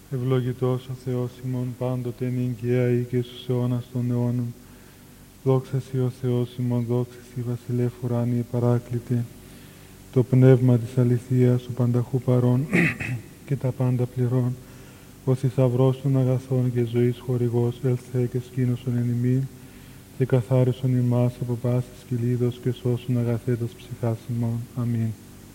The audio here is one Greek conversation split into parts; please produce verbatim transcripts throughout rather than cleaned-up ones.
Ευλογητός ο Θεός ημών πάντοτε νυγκαία ή και στους αιώνας των αιώνων. Δόξα Σοι ο Θεός ημών, δόξα Σοι Βασιλεύ ουράνιε παράκλητε, το πνεύμα της αληθείας, του πανταχού παρών και τα πάντα πληρών, ο θησαυρός των αγαθών και ζωής χορηγός, ελθέ και σκήνωσον εν ημίν, και καθάρισον ημάς από πάσης κυλίδος και σώσον αγαθέτας ψυχάς ημών. Αμήν.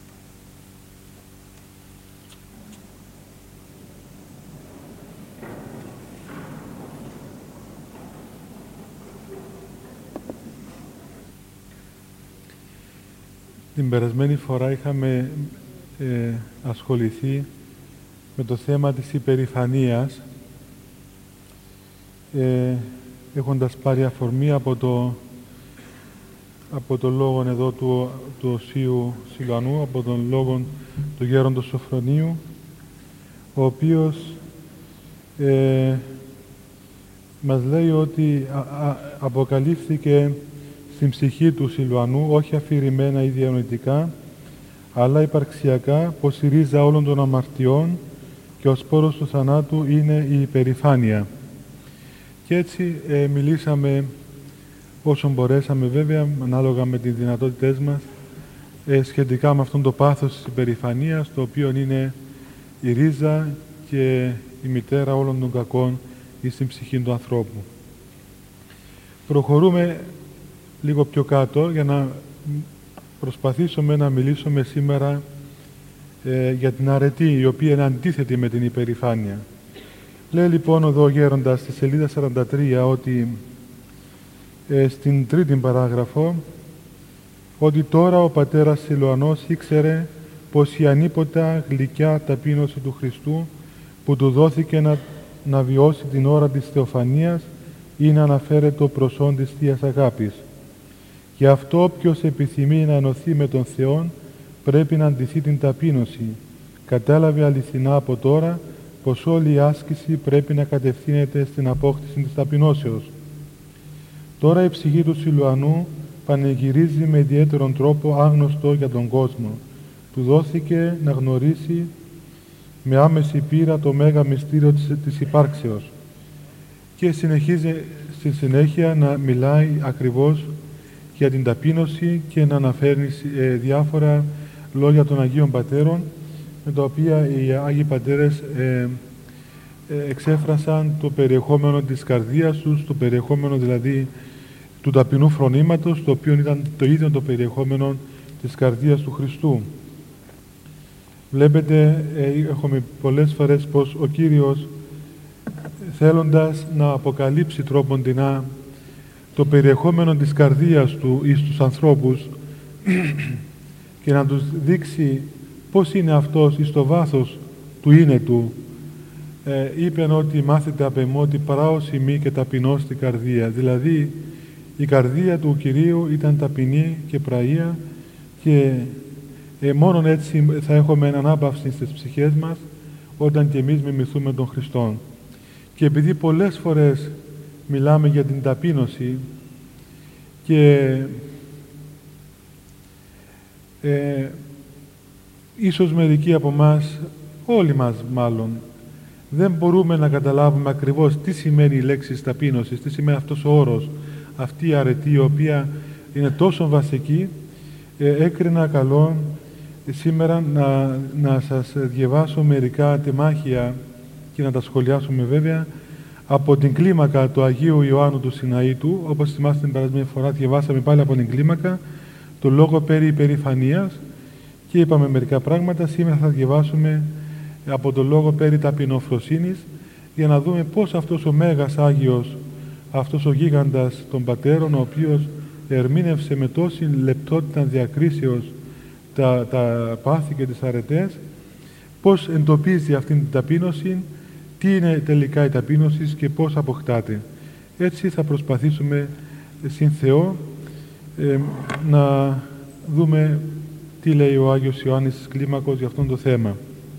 Την περασμένη φορά είχαμε ε, ασχοληθεί με το θέμα της υπερηφανίας, ε, έχοντας πάρει αφορμή από το, από το λόγο εδώ του, του Οσίου Σιλουανού, από τον λόγο του Γέροντος Σοφρονίου, ο οποίος ε, μας λέει ότι α, α, αποκαλύφθηκε στην ψυχή του Σιλουανού, όχι αφηρημένα ή διανοητικά, αλλά υπαρξιακά, πως η ρίζα όλων των αμαρτιών και ο σπόρος του θανάτου είναι η υπερηφάνεια. Και έτσι ε, μιλήσαμε όσο μπορέσαμε, βέβαια, ανάλογα με τις δυνατότητές μας, ε, σχετικά με αυτόν το πάθος της υπερηφανίας, το οποίο είναι η ρίζα και η μητέρα όλων των κακών εις την ψυχή του ανθρώπου. Προχωρούμε λίγο πιο κάτω για να προσπαθήσουμε να μιλήσουμε σήμερα ε, για την αρετή, η οποία είναι αντίθετη με την υπερηφάνεια. Λέει λοιπόν εδώ ο Γέροντας στη σελίδα σαράντα τρία ότι ε, στην τρίτη παράγραφο ότι τώρα ο πατέρας Σιλουανός ήξερε πως η ανίποτα γλυκιά ταπείνωση του Χριστού που του δόθηκε να, να βιώσει την ώρα της θεοφανίας ή να αναφέρεται το προσόν της Θείας Αγάπης. Γι' αυτό όποιος επιθυμεί να ενωθεί με τον Θεόν πρέπει να αντιθεί την ταπείνωση. Κατάλαβε αληθινά από τώρα πως όλη η άσκηση πρέπει να κατευθύνεται στην απόκτηση της ταπεινώσεως. Τώρα η ψυχή του Σιλουανού πανηγυρίζει με ιδιαίτερον τρόπο άγνωστο για τον κόσμο. Του δόθηκε να γνωρίσει με άμεση πείρα το μέγα μυστήριο της, της υπάρξεως και συνεχίζει στη συνέχεια να μιλάει ακριβώς για την ταπείνωση και να αναφέρει ε, διάφορα λόγια των Αγίων Πατέρων, με τα οποία οι Άγιοι Πατέρες ε, ε, εξέφρασαν το περιεχόμενο της καρδίας τους, το περιεχόμενο δηλαδή του ταπεινού φρονήματος, το οποίο ήταν το ίδιο το περιεχόμενο της καρδίας του Χριστού. Βλέπετε, ε, έχουμε πολλές φορές πως ο Κύριος, θέλοντας να αποκαλύψει τρόποντινά το περιεχόμενο της καρδίας του εις τους ανθρώπους και να τους δείξει πώς είναι αυτός εις το βάθος του είναι του, ε, είπεν ότι μάθετε απ' εμώ ότι παράως ημί και ταπεινώς την καρδία. Δηλαδή η καρδία του Κυρίου ήταν ταπεινή και πραεία και ε, μόνον έτσι θα έχουμε ανάπαυση στις ψυχές μας όταν και εμείς μιμηθούμε τον Χριστόν. Και επειδή πολλές φορές μιλάμε για την ταπείνωση και ε, ίσως μερικοί από μας, όλοι μας μάλλον, δεν μπορούμε να καταλάβουμε ακριβώς τι σημαίνει η λέξη ταπείνωση, τι σημαίνει αυτός ο όρος, αυτή η αρετή η οποία είναι τόσο βασική. ε, έκρινα καλό σήμερα να, να σας διαβάσω μερικά τεμάχια και να τα σχολιάσουμε βέβαια από την κλίμακα του Αγίου Ιωάννου του Σιναήτου. Όπως θυμάστε την περασμένη φορά, διαβάσαμε πάλι από την κλίμακα το λόγο περί υπερηφανίας και είπαμε μερικά πράγματα. Σήμερα θα διαβάσουμε από το λόγο περί ταπεινοφροσύνης για να δούμε πώς αυτός ο Μέγας Άγιος, αυτός ο γίγαντας των Πατέρων, ο οποίος ερμήνευσε με τόση λεπτότητα διακρίσεως τα, τα πάθη και τις αρετές, πώς εντοπίζει αυτήν την ταπείνωση, τι είναι τελικά η ταπείνωση και πώς αποκτάται. Έτσι θα προσπαθήσουμε συν Θεό ε, να δούμε τι λέει ο Άγιος Ιωάννης της Κλίμακος για αυτό το θέμα.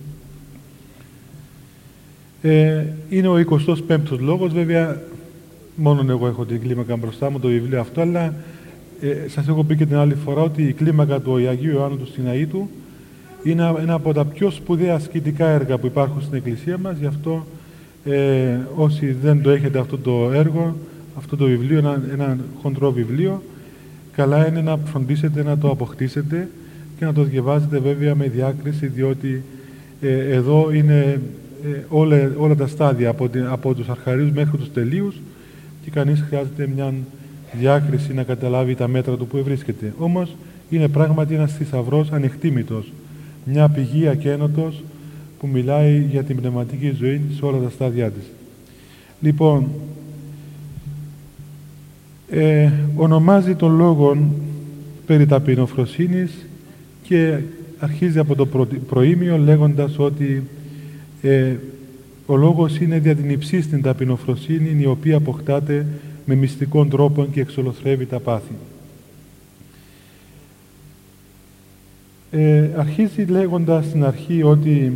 Ε, είναι ο εικοστός πέμπτος λόγος, βέβαια μόνον εγώ έχω την κλίμακα μπροστά μου, το βιβλίο αυτό, αλλά ε, σας έχω πει και την άλλη φορά ότι η κλίμακα του Αγίου Ιωάννου του Σιναήτου Είναι ένα από τα πιο σπουδαία ασκητικά έργα που υπάρχουν στην Εκκλησία μας, γι' αυτό ε, όσοι δεν το έχετε αυτό το έργο, αυτό το βιβλίο, ένα, ένα χοντρό βιβλίο, καλά είναι να φροντίσετε να το αποκτήσετε και να το διαβάζετε βέβαια με διάκριση, διότι ε, εδώ είναι ε, όλα, όλα τα στάδια από, την, από τους αρχαρίους μέχρι τους τελείους και κανείς χρειάζεται μια διάκριση να καταλάβει τα μέτρα του που βρίσκεται. Όμως είναι πράγματι ένας θησαυρός ανεκτήμητος, μια πηγή ακένωτος που μιλάει για την πνευματική ζωή σε όλα τα στάδια της. Λοιπόν, ε, ονομάζει τον λόγον περί ταπεινοφροσύνης και αρχίζει από το προ, προήμιο λέγοντας ότι ε, ο λόγος είναι δια την υψίστην ταπεινοφροσύνη, η οποία αποκτάται με μυστικών τρόπων και εξολοθρεύει τα πάθη. Ε, αρχίζει λέγοντας στην αρχή ότι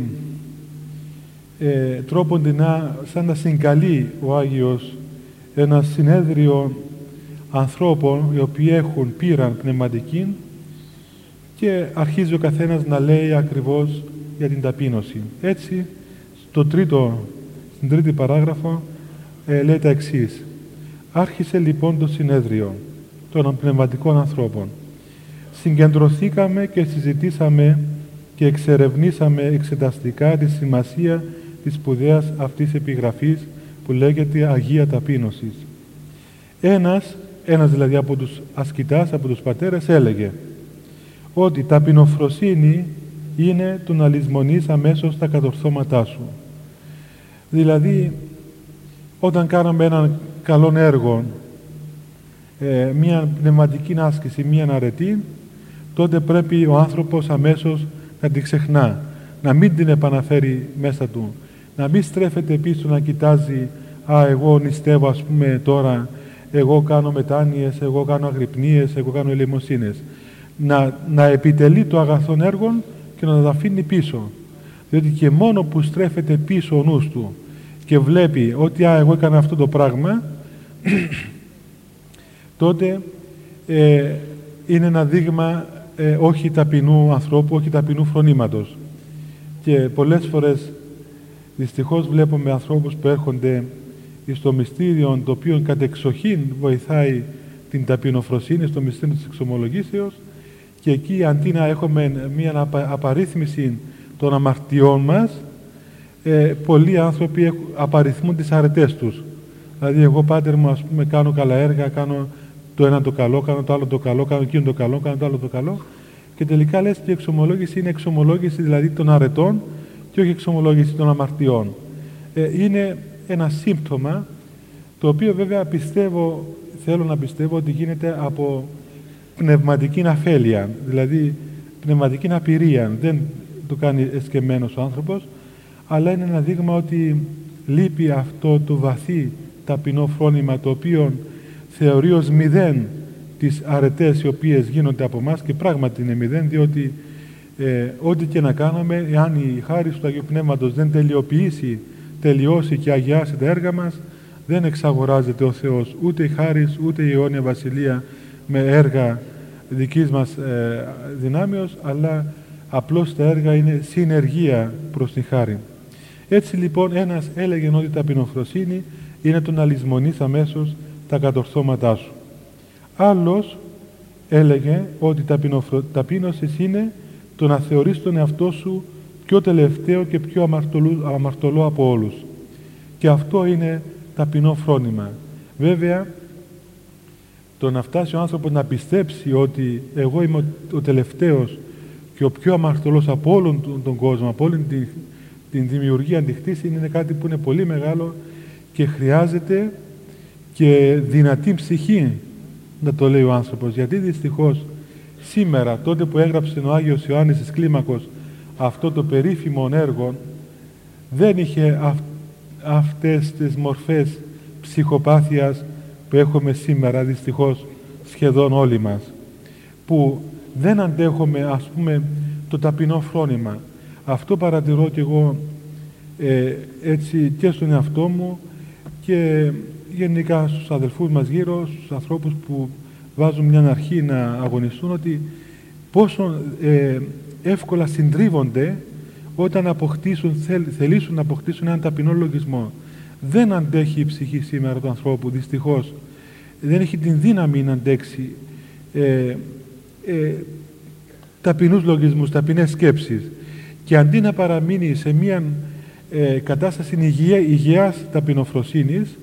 ε, τρόποντινά σαν να συγκαλεί ο Άγιος ένα συνέδριο ανθρώπων οι οποίοι έχουν πείραν πνευματική και αρχίζει ο καθένας να λέει ακριβώς για την ταπείνωση. Έτσι, στο τρίτο, στην τρίτη παράγραφο ε, λέει τα εξής. Άρχισε λοιπόν το συνέδριο των πνευματικών ανθρώπων. Συγκεντρωθήκαμε και συζητήσαμε και εξερευνήσαμε εξεταστικά τη σημασία της σπουδαίας αυτής επιγραφής που λέγεται Αγία Ταπείνωσης. Ένας, ένας δηλαδή από τους ασκητάς, από τους πατέρες, έλεγε ότι ταπεινοφροσύνη είναι το να λησμονείς αμέσως τα κατορθώματά σου. Δηλαδή, όταν κάναμε έναν καλό έργο, ε, μια πνευματική άσκηση, μια αρετή, τότε πρέπει ο άνθρωπος αμέσως να την ξεχνά, να μην την επαναφέρει μέσα του, να μην στρέφεται πίσω να κοιτάζει «Α, εγώ νηστεύω ας πούμε τώρα, εγώ κάνω μετάνοιες, εγώ κάνω αγρυπνίες, εγώ κάνω ελεημοσύνες». Να, να επιτελεί το αγαθόν έργο και να τα αφήνει πίσω. Διότι και μόνο που στρέφεται πίσω ο νους του και βλέπει ότι «Α, εγώ έκανα αυτό το πράγμα», τότε ε, είναι ένα δείγμα ε, όχι ταπεινού ανθρώπου, όχι ταπεινού φρονήματος. Και πολλές φορές δυστυχώς βλέπουμε ανθρώπους που έρχονται στο μυστήριο το οποίο κατεξοχήν βοηθάει την ταπεινοφροσύνη, στο μυστήριο της εξομολογήσεως, και εκεί αντί να έχουμε μια απαρίθμηση των αμαρτιών μας, ε, πολλοί άνθρωποι απαριθμούν τις αρετές τους. Δηλαδή, εγώ πάτερ μου, ας πούμε, κάνω καλά έργα, κάνω το ένα το καλό, κάνω το άλλο το καλό, κάνω εκείνο το καλό, κάνω το άλλο το καλό, και τελικά λες και η εξομολόγηση είναι εξομολόγηση δηλαδή των αρετών και όχι εξομολόγηση των αμαρτιών. Ε, είναι ένα σύμπτωμα το οποίο βέβαια πιστεύω, θέλω να πιστεύω ότι γίνεται από πνευματική αφέλεια, δηλαδή πνευματική απειρία. Δεν το κάνει εσκεμμένος ο άνθρωπος, αλλά είναι ένα δείγμα ότι λείπει αυτό το βαθύ ταπεινό φρόνημα, το οποίο θεωρεί ως μηδέν τις αρετές οι οποίες γίνονται από μας, και πράγματι είναι μηδέν, διότι ε, ό,τι και να κάνουμε, εάν η χάρις του Αγίου Πνεύματος δεν τελειοποιήσει, τελειώσει και αγιάσει τα έργα μας, δεν εξαγοράζεται ο Θεός, ούτε η χάρις ούτε η αιώνια βασιλεία με έργα δικής μας ε, δυνάμεως, αλλά απλώς τα έργα είναι συνεργεία προς τη χάρη. Έτσι λοιπόν ένας έλεγε ότι η ταπεινοφροσύνη είναι το να λησμονείς αμέσως τα κατορθώματά σου. Άλλος έλεγε ότι η ταπείνωση είναι το να θεωρείς τον εαυτό σου πιο τελευταίο και πιο αμαρτωλό, αμαρτωλό από όλους. Και αυτό είναι ταπεινό φρόνημα. Βέβαια, το να φτάσει ο άνθρωπος να πιστέψει ότι εγώ είμαι ο τελευταίος και ο πιο αμαρτωλός από όλον τον κόσμο, από όλη την, την δημιουργία αντιχτής, είναι κάτι που είναι πολύ μεγάλο και χρειάζεται και δυνατή ψυχή να το λέει ο άνθρωπος. Γιατί δυστυχώς σήμερα, τότε που έγραψε ο Άγιος Ιωάννης της Κλίμακος αυτό το περίφημο έργο, δεν είχε αυ, αυτές τις μορφές ψυχοπάθειας που έχουμε σήμερα δυστυχώς σχεδόν όλοι μας, που δεν αντέχουμε ας πούμε το ταπεινό φρόνημα. Αυτό παρατηρώ και εγώ ε, έτσι και στον εαυτό μου και γενικά στους αδελφούς μας γύρω, στους ανθρώπους που βάζουν μια αρχή να αγωνιστούν, ότι πόσο ε, εύκολα συντρίβονται όταν αποκτήσουν, θέλ, θελήσουν να αποκτήσουν έναν ταπεινό λογισμό. Δεν αντέχει η ψυχή σήμερα του ανθρώπου, δυστυχώς. Δεν έχει την δύναμη να αντέξει ε, ε, ταπεινούς λογισμούς, ταπεινές σκέψεις. Και αντί να παραμείνει σε μια ε, κατάσταση υγεία, υγιάς ταπεινοφροσύνης,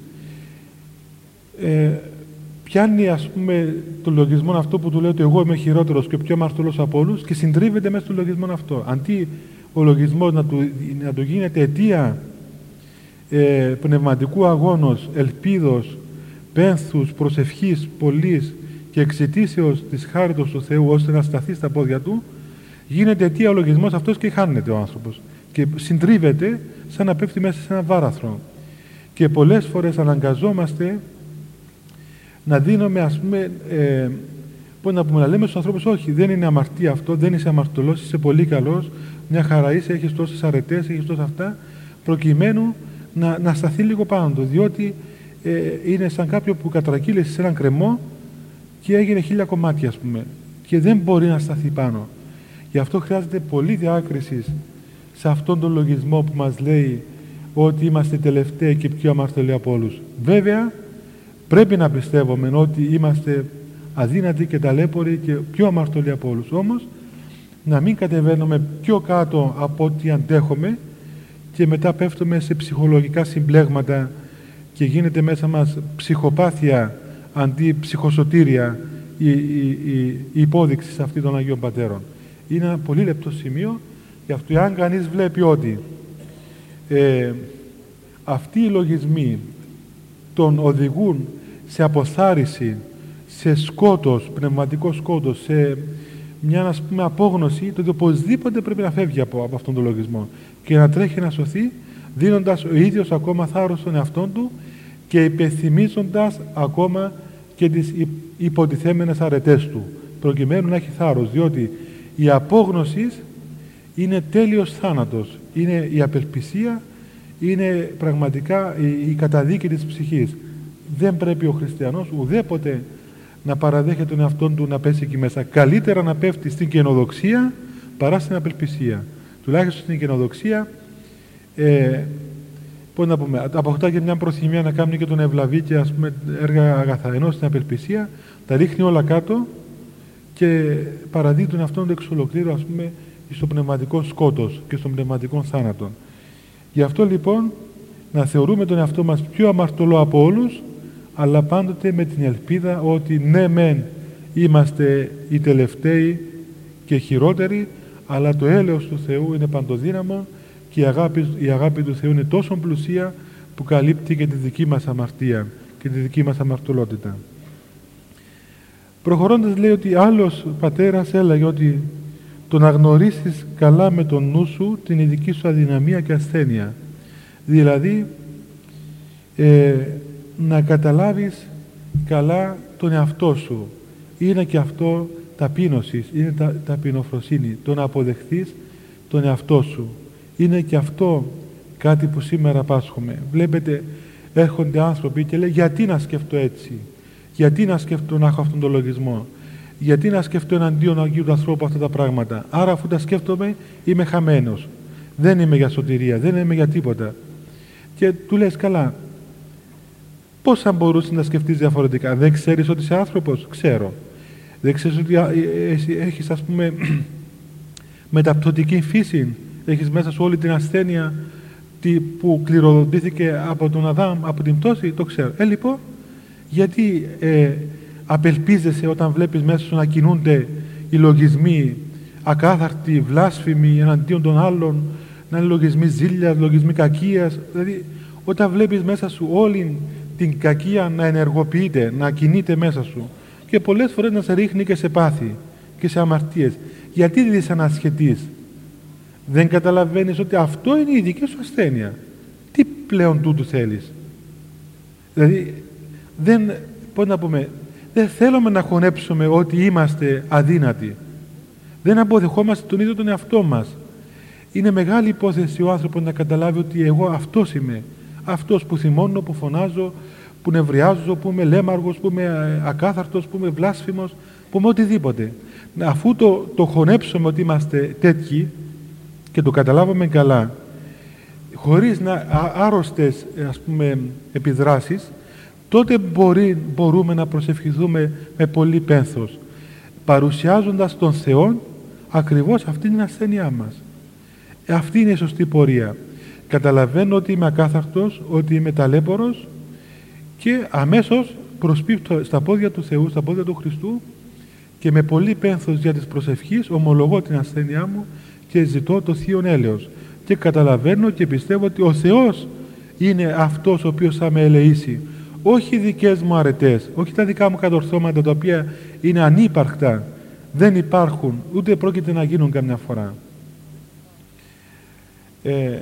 ε, πιάνει, ας πούμε, το λογισμό αυτό που του λέει ότι εγώ είμαι χειρότερος και πιο αμαρτωλός από όλους και συντρίβεται μέσα στο λογισμό αυτό. Αντί ο λογισμός να του, να του γίνεται αιτία ε, πνευματικού αγώνος, ελπίδος, πένθους, προσευχής, πολλής και εξαιτήσεως της χάριτος του Θεού ώστε να σταθεί στα πόδια του, γίνεται αιτία ο λογισμός αυτός και χάνεται ο άνθρωπος και συντρίβεται σαν να πέφτει μέσα σε ένα βάραθρο. Και πολλές φορές αναγκαζόμαστε να δίνουμε, ας πούμε, ε, πώς να πούμε, να λέμε στους ανθρώπους, όχι, δεν είναι αμαρτία αυτό, δεν είσαι αμαρτωλός, είσαι πολύ καλός, μια χαρά είσαι, έχεις τόσες αρετές, έχεις τόσα αυτά, προκειμένου να, να σταθεί λίγο πάνω του, διότι ε, είναι σαν κάποιο που κατρακύλησε σε έναν κρεμό και έγινε χίλια κομμάτια, ας πούμε, και δεν μπορεί να σταθεί πάνω. Γι' αυτό χρειάζεται πολύ διάκριση σε αυτόν τον λογισμό που μας λέει ότι είμαστε τελευταίοι και πιο αμαρτωλοί από όλους. Βέβαια, πρέπει να πιστεύουμε ότι είμαστε αδύνατοι και ταλέποροι και πιο αμαρτωλοί από όλους. Όμως, να μην κατεβαίνουμε πιο κάτω από ό,τι αντέχουμε και μετά πέφτουμε σε ψυχολογικά συμπλέγματα και γίνεται μέσα μας ψυχοπάθεια αντί ψυχοσωτήρια η, η, η, η υπόδειξη σε αυτή των Αγίων Πατέρων. Είναι ένα πολύ λεπτό σημείο, γι' αυτό αν κανείς βλέπει ότι ε, αυτοί οι λογισμοί τον οδηγούν σε αποθάριση, σε σκότος, πνευματικό σκότος, σε μια, ας πούμε, απόγνωση, τότε οπωσδήποτε πρέπει να φεύγει από, από αυτόν τον λογισμό και να τρέχει να σωθεί, δίνοντας ο ίδιος ακόμα θάρρος στον εαυτόν του και υπενθυμίζοντας ακόμα και τις υποτιθέμενες αρετές του, προκειμένου να έχει θάρρος, διότι η απόγνωση είναι τέλειος θάνατος, είναι η απελπισία, είναι πραγματικά η, η καταδίκη της ψυχής. Δεν πρέπει ο χριστιανός ουδέποτε να παραδέχεται τον εαυτόν του να πέσει εκεί μέσα. Καλύτερα να πέφτει στην καινοδοξία παρά στην απελπισία. Τουλάχιστον στην καινοδοξία ε, πώς να πούμε, αποκτά και μια προθυμία να κάνει και τον ευλαβή και, ας πούμε, έργα αγαθά. Ενώ στην απελπισία τα ρίχνει όλα κάτω και παραδίδει τον εαυτόν του εξ ολοκλήρου, ας πούμε, στο πνευματικό σκότος και στον πνευματικό θάνατο. Γι' αυτό λοιπόν να θεωρούμε τον εαυτό μας πιο αμαρτωλό από όλους, αλλά πάντοτε με την ελπίδα ότι ναι μεν είμαστε οι τελευταίοι και χειρότεροι, αλλά το έλεος του Θεού είναι παντοδύναμο και η αγάπη, η αγάπη του Θεού είναι τόσο πλουσία που καλύπτει και τη δική μας αμαρτία και τη δική μας αμαρτωλότητα. Προχωρώντας λέει ότι άλλος πατέρας έλεγε ότι το να γνωρίσεις καλά με τον νου σου την ειδική σου αδυναμία και ασθένεια. Δηλαδή ε, να καταλάβεις καλά τον εαυτό σου. Είναι και αυτό ταπείνωση, είναι τα, ταπεινοφροσύνη. Το να αποδεχθείς τον εαυτό σου. Είναι και αυτό κάτι που σήμερα πάσχουμε. Βλέπετε, έρχονται άνθρωποι και λέει γιατί να σκεφτώ έτσι, γιατί να σκεφτώ να έχω αυτόν τον λογισμό, γιατί να σκεφτώ εναντίον Αγίου του ανθρώπου αυτά τα πράγματα. Άρα αφού τα σκέφτομαι είμαι χαμένος. Δεν είμαι για σωτηρία, δεν είμαι για τίποτα. Και του λες καλά, πώς θα μπορούσες να σκεφτείς διαφορετικά? Δεν ξέρεις ότι είσαι άνθρωπος? Ξέρω. Δεν ξέρεις ότι έχεις, ας πούμε, μεταπτωτική φύση, έχεις μέσα σου όλη την ασθένεια που κληροδοτήθηκε από τον Αδάμ, από την πτώση? Το ξέρω. Ε, λοιπόν, γιατί ε, απελπίζεσαι όταν βλέπεις μέσα σου να κινούνται οι λογισμοί ακάθαρτοι, βλάσφημοι εναντίον των άλλων, να είναι λογισμοί ζήλιας, λογισμοί κακίας? Δηλαδή, όταν βλέπεις μέσα σου όλη την κακία να ενεργοποιείται, να κινείται μέσα σου και πολλές φορές να σε ρίχνει και σε πάθη και σε αμαρτίες, γιατί δεν είσαι ανασχετής? Δεν καταλαβαίνεις ότι αυτό είναι η δική σου ασθένεια? Τι πλέον τούτου θέλεις? Δηλαδή, δεν, πώς να πούμε, δεν θέλουμε να χωνέψουμε ότι είμαστε αδύνατοι. Δεν αποδεχόμαστε τον ίδιο τον εαυτό μας. Είναι μεγάλη υπόθεση ο άνθρωπος να καταλάβει ότι εγώ αυτός είμαι. Αυτός που θυμώνω, που φωνάζω, που νευριάζω, που είμαι λέμαργος, που είμαι ακάθαρτος, που είμαι βλάσφημος. πούμε οτιδήποτε. Αφού το, το χωνέψουμε ότι είμαστε τέτοιοι και το καταλάβουμε καλά, χωρίς να, άρρωστες ας πούμε επιδράσεις, τότε μπορεί, μπορούμε να προσευχηθούμε με πολύ πένθος, παρουσιάζοντας τον Θεό ακριβώς αυτή την ασθένειά μας. Αυτή είναι η σωστή πορεία. Καταλαβαίνω ότι είμαι ακάθαρτος, ότι είμαι ταλέπορος και αμέσως προσπίπτω στα πόδια του Θεού, στα πόδια του Χριστού και με πολύ πένθος για της προσευχής ομολογώ την ασθένειά μου και ζητώ το Θείον έλεος. Και καταλαβαίνω και πιστεύω ότι ο Θεός είναι αυτός ο οποίος θα με ελεήσει. Όχι οι δικές μου αρετές, όχι τα δικά μου κατορθώματα τα οποία είναι ανύπαρκτα, δεν υπάρχουν, ούτε πρόκειται να γίνουν καμιά φορά. Ε,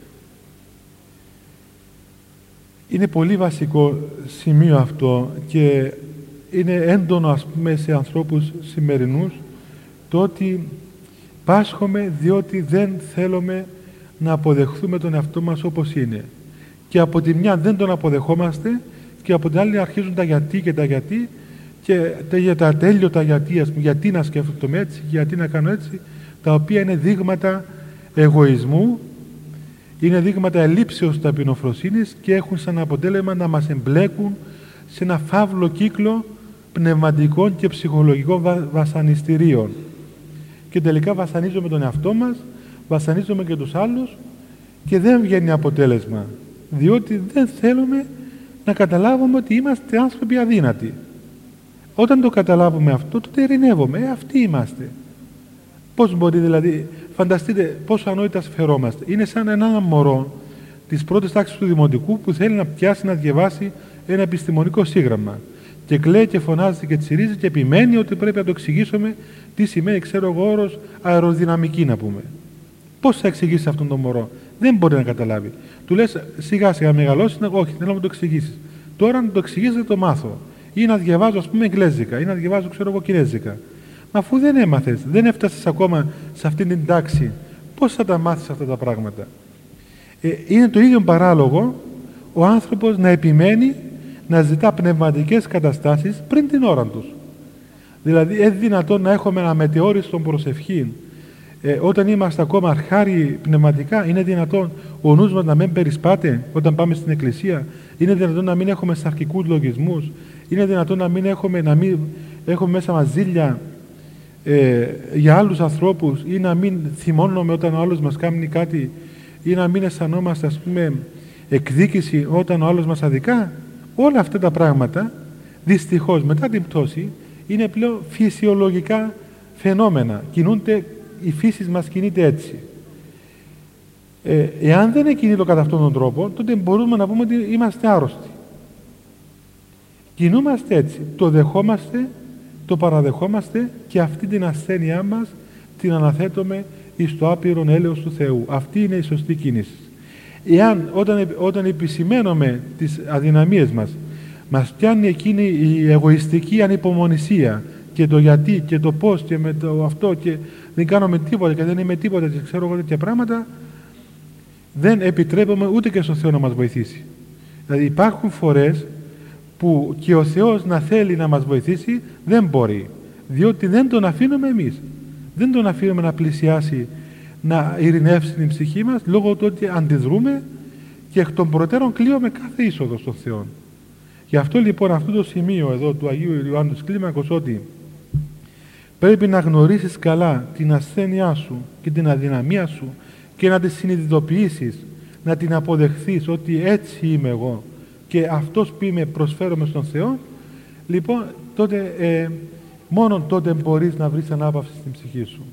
είναι πολύ βασικό σημείο αυτό και είναι έντονο ας πούμε σε ανθρώπους σημερινούς το ότι πάσχομαι διότι δεν θέλουμε να αποδεχθούμε τον εαυτό μας όπως είναι. Και από τη μια δεν τον αποδεχόμαστε και από την άλλη αρχίζουν τα γιατί και τα γιατί και τα, τα τέλειωτα γιατί, ας πούμε, γιατί να σκέφτομαι έτσι και γιατί να κάνω έτσι, τα οποία είναι δείγματα εγωισμού, είναι δείγματα ελλείψεως ταπεινοφροσύνης και έχουν σαν αποτέλεσμα να μας εμπλέκουν σε ένα φαύλο κύκλο πνευματικών και ψυχολογικών βα, βασανιστήριων. Και τελικά βασανίζουμε τον εαυτό μας, βασανίζουμε και τους άλλους και δεν βγαίνει αποτέλεσμα, διότι δεν θέλουμε να καταλάβουμε ότι είμαστε άνθρωποι αδύνατοι. Όταν το καταλάβουμε αυτό, τότε ειρηνεύουμε. Ε, αυτοί είμαστε. Πώς μπορεί δηλαδή, φανταστείτε πόσο ανόητα σφαιρόμαστε. Είναι σαν ένα μωρό της πρώτης τάξης του δημοτικού που θέλει να πιάσει να διαβάσει ένα επιστημονικό σύγγραμμα. Και κλαίει και φωνάζει και τσιρίζει και επιμένει ότι πρέπει να το εξηγήσουμε τι σημαίνει, ξέρω εγώ, όρος αεροδυναμική να πούμε. Πώς θα εξηγήσει αυτόν τον μωρό? Δεν μπορεί να καταλάβει. Του λες σιγά σιγά μεγαλώσει, όχι, θέλω να μου το εξηγήσεις. Τώρα να το εξηγήσεις δεν το μάθω. Ή να διαβάζω ας πούμε εγγλέζικα, ή να διαβάζω ξέρω εγώ κινέζικα. Μα αφού δεν έμαθες, δεν έφτασες ακόμα σε αυτήν την τάξη, πώς θα τα μάθεις αυτά τα πράγματα? Ε, είναι το ίδιο παράλογο ο άνθρωπος να επιμένει να ζητά πνευματικές καταστάσεις πριν την ώρα τους. Δηλαδή, είναι δυνατόν να έχουμε ένα μετεόριστο προσευχή ε, όταν είμαστε ακόμα αρχάριοι πνευματικά? Είναι δυνατόν ο νους μας να μην περισπάται όταν πάμε στην εκκλησία? Είναι δυνατόν να μην έχουμε σαρκικούς λογισμούς? Είναι δυνατόν να μην έχουμε, να μην έχουμε μέσα μας ζήλια ε, για άλλους ανθρώπους, ή να μην θυμώνουμε όταν ο άλλος μας κάνει κάτι, ή να μην αισθανόμαστε ας πούμε εκδίκηση όταν ο άλλος μας αδικά? Όλα αυτά τα πράγματα δυστυχώς μετά την πτώση είναι πλέον φυσιολογικά φαινόμενα. Κινούνται, η φύση μας κινείται έτσι. Ε, εάν δεν εκκινείται κατά αυτόν τον τρόπο, τότε μπορούμε να πούμε ότι είμαστε άρρωστοι. Κινούμαστε έτσι. Το δεχόμαστε, το παραδεχόμαστε και αυτή την ασθένειά μας την αναθέτουμε εις το άπειρον έλεος του Θεού. Αυτή είναι η σωστή κίνηση. Εάν όταν, όταν επισημαίνουμε τις αδυναμίες μας, μας πιάνει εκείνη η εγωιστική ανυπομονησία και το γιατί και το πώς και με το αυτό και δεν κάνουμε τίποτα και δεν είμαι τίποτα και ξέρω εγώ τέτοια πράγματα, δεν επιτρέπουμε ούτε και στο Θεό να μας βοηθήσει. Δηλαδή υπάρχουν φορές που και ο Θεός να θέλει να μας βοηθήσει δεν μπορεί, διότι δεν τον αφήνουμε εμείς. Δεν τον αφήνουμε να πλησιάσει, να ειρηνεύσει την ψυχή μας, λόγω του ότι αντιδρούμε και εκ των προτέρων κλείουμε κάθε είσοδο στον Θεό. Γι' αυτό λοιπόν αυτό το σημείο εδώ του Αγίου Ιωάννου της Κλίμακος, ότι πρέπει να γνωρίσεις καλά την ασθένειά σου και την αδυναμία σου και να τη συνειδητοποιήσεις, να την αποδεχθείς ότι έτσι είμαι εγώ και αυτός που είμαι προσφέρομαι στον Θεό, λοιπόν τότε ε, μόνο τότε μπορείς να βρεις ανάπαυση στην ψυχή σου.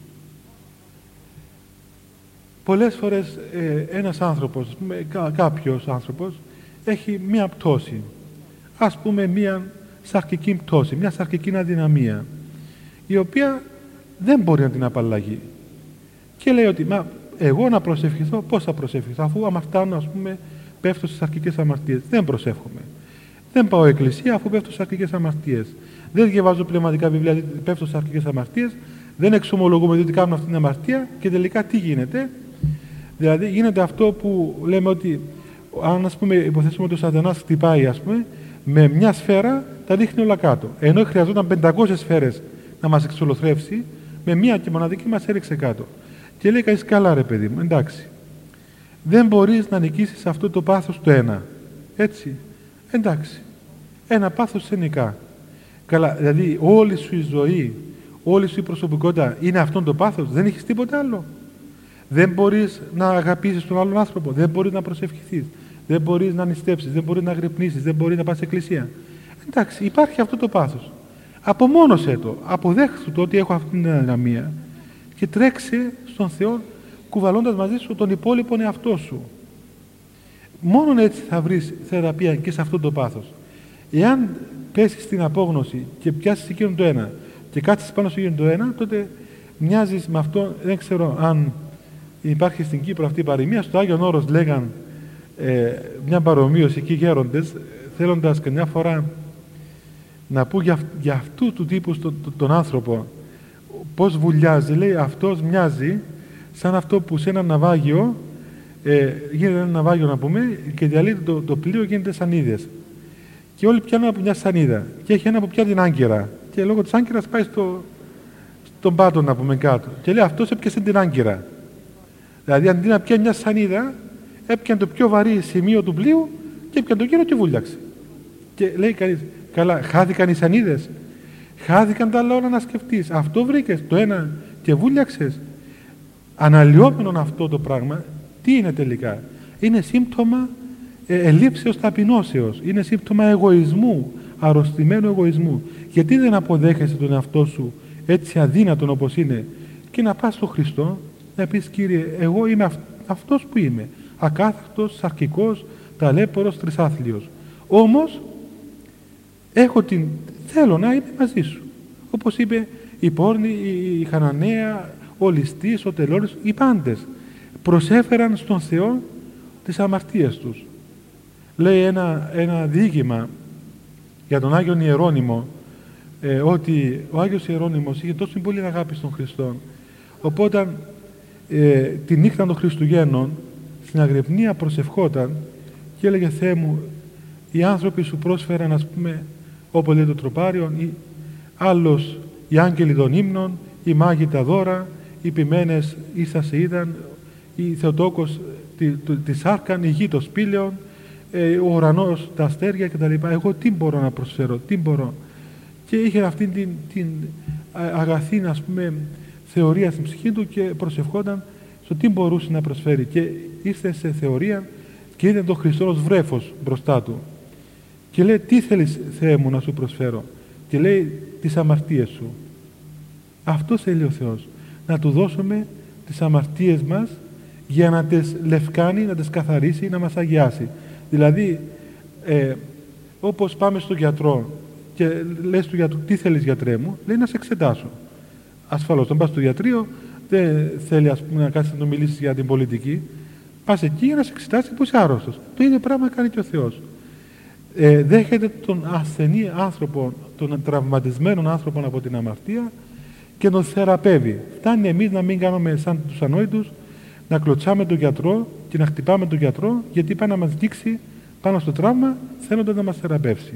Πολλές φορές ε, ένας άνθρωπος, κά, κάποιος άνθρωπος έχει μία πτώση, ας πούμε μία σαρκική πτώση, μία σαρκική αδυναμία, η οποία δεν μπορεί να την απαλλαγεί. Και λέει ότι μα εγώ να προσευχηθώ, πώς θα προσευχηθώ, αφού αμαρτάνω, ας πούμε, πέφτω στις σαρκικές αμαρτίες? Δεν προσεύχομαι. Δεν πάω εκκλησία αφού πέφτω στις σαρκικές αμαρτίες. Δεν διαβάζω πνευματικά βιβλία, πέφτω στις σαρκικές αμαρτίες. Δεν εξομολογούμε διότι κάνουν αυτή την αμαρτία και τελικά τι γίνεται? Δηλαδή γίνεται αυτό που λέμε ότι αν ας πούμε υποθέσουμε ότι ο σατανάς χτυπάει ας πούμε με μια σφαίρα τα ρίχνει όλα κάτω. Ενώ χρειαζόταν πεντακόσιες σφαίρες να μας εξολοθρεύσει, με μία και μοναδική μας έριξε κάτω. Και λέει κανείς, καλά ρε παιδί μου, εντάξει. Δεν μπορείς να νικήσεις αυτό το πάθος το ένα. Έτσι. Εντάξει. Ένα πάθος σε νικά. Καλά, δηλαδή όλη σου η ζωή, όλη σου η προσωπικότητα είναι αυτό το πάθος. Δεν έχεις τίποτα άλλο. Δεν μπορείς να αγαπήσεις τον άλλον άνθρωπο. Δεν μπορείς να προσευχηθείς. Δεν μπορείς να νηστέψεις. Δεν μπορείς να γρυπνήσεις. Δεν μπορείς να πας εκκλησία. Εντάξει, υπάρχει αυτό το πάθος. Απομόνωσέ το. Αποδέχεσαι το ότι έχω αυτή την αδυναμία και τρέξε στον Θεό κουβαλώντας μαζί σου τον υπόλοιπο εαυτό σου. Μόνον έτσι θα βρεις θεραπεία και σε αυτό το πάθος. Εάν πέσεις στην απόγνωση και πιάσεις εκείνο το ένα και κάτσεις πάνω σε εκείνο το ένα, τότε μοιάζεις με αυτό. Δεν ξέρω αν υπάρχει στην Κύπρο αυτή η παροιμία. Στο Άγιον Όρος λέγαν ε, μια παρομοίωση εκεί γέροντες, θέλοντας καμιά φορά να πω για, για αυτού του τύπου στον, τον άνθρωπο πώς βουλιάζει. Λέει, αυτός μοιάζει σαν αυτό που σε ένα ναυάγιο ε, γίνεται ένα ναυάγιο να πούμε και διαλύεται το, το πλοίο, γίνεται σανίδες και όλοι πιάνουν από μια σανίδα και έχει ένα που πιάνει την άγκυρα και λόγω της άγκυρας πάει στο, στον πάτο να πούμε κάτω και λέει, αυτός έπιασε την άγκυρα. Δηλαδή αντί να πιάνει μια σανίδα έπιανε το πιο βαρύ σημείο του πλοίου και έπιανε το κύριο και βούλιαξε. Και λέει κανείς, καλά, χάθηκαν οι σανίδες, χάθηκαν τα άλλα όλα να σκεφτείς. Αυτό βρήκες το ένα και βούλιαξες. Αναλυόμενον αυτό το πράγμα, τι είναι τελικά? Είναι σύμπτωμα ε, ελλείψεως ταπεινώσεως. Είναι σύμπτωμα εγωισμού, αρρωστημένου εγωισμού. Γιατί δεν αποδέχεσαι τον εαυτό σου έτσι αδύνατον όπως είναι και να πας στον Χριστό να πεις, Κύριε, εγώ είμαι αυ αυτός που είμαι. Ακάθαρτος, σαρκικός, ταλέπορος, τρισάθλιος. Όμως έχω την... θέλω να είμαι μαζί σου. Όπως είπε η Πόρνη, η Χαναναία, ο Ληστής, ο Τελώνης, οι πάντες προσέφεραν στον Θεό τις αμαρτίες τους. Λέει ένα, ένα διήγημα για τον Άγιον Ιερώνυμο ε, ότι ο Άγιος Ιερώνυμος είχε τόσο πολύ αγάπη στον Χριστό, οπότε ε, τη νύχτα των Χριστουγέννων στην αγρυπνία προσευχόταν και έλεγε, Θεέ μου, οι άνθρωποι σου πρόσφεραν, ας πούμε, όπως λέει το τροπάριον, ή άλλος οι άγγελοι των ύμνων, οι μάγοι τα δώρα, οι ποιμένες ίσα σε είδαν, η Θεοτόκος τη, τη, τη σάρκαν, η γη το σπήλαιον, ε, ο ουρανός τα αστέρια κτλ. Εγώ τι μπορώ να προσφέρω, τι μπορώ? Και είχε αυτή την, την αγαθή, ας πούμε, θεωρία στην ψυχή του και προσευχόταν στο τι μπορούσε να προσφέρει. Και ήρθε σε θεωρία και είδε τον Χριστό ως βρέφος μπροστά του. Και λέει, τι θέλεις, Θεέ μου, να σου προσφέρω? Και λέει, τις αμαρτίες σου. Αυτό θέλει ο Θεός. Να του δώσουμε τις αμαρτίες μας για να τις λευκάνει, να τις καθαρίσει, να μας αγιάσει. Δηλαδή, ε, όπως πάμε στον γιατρό και λες του γιατρού, τι θέλεις γιατρέ μου? Λέει, να σε εξετάσω. Ασφαλώς, όταν πας στο ιατρείο, δεν θέλει, ας πούμε, να κάτσεις να του μιλήσεις για την πολιτική. Πας εκεί για να σε εξετάσει που είσαι άρρωστος. Το ίδιο πράγμα κάνει και ο Θεός. Ε, δέχεται τον ασθενή άνθρωπο, τον τραυματισμένο άνθρωπο από την αμαρτία και τον θεραπεύει. Φτάνει εμείς να μην κάνουμε σαν τους ανόητους, να κλωτσάμε τον γιατρό και να χτυπάμε τον γιατρό, γιατί πάει να μας δείξει πάνω στο τραύμα, θέλοντας να μας θεραπεύσει.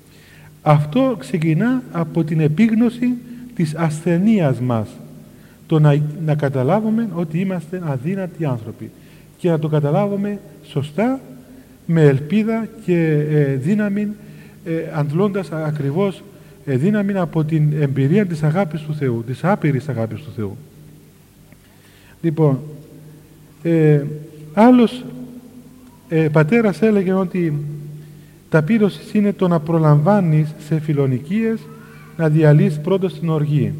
Αυτό ξεκινά από την επίγνωση της ασθενείας μας. Το να, να καταλάβουμε ότι είμαστε αδύνατοι άνθρωποι και να το καταλάβουμε σωστά, με ελπίδα και ε, δύναμη, ε, αντλώντας ακριβώς ε, δύναμη από την εμπειρία της αγάπης του Θεού, της άπειρης αγάπης του Θεού. Λοιπόν, ε, άλλος ε, πατέρας έλεγε ότι ταπείνωση είναι το να προλαμβάνεις σε φιλονικίες, να διαλύσεις πρώτος την οργή.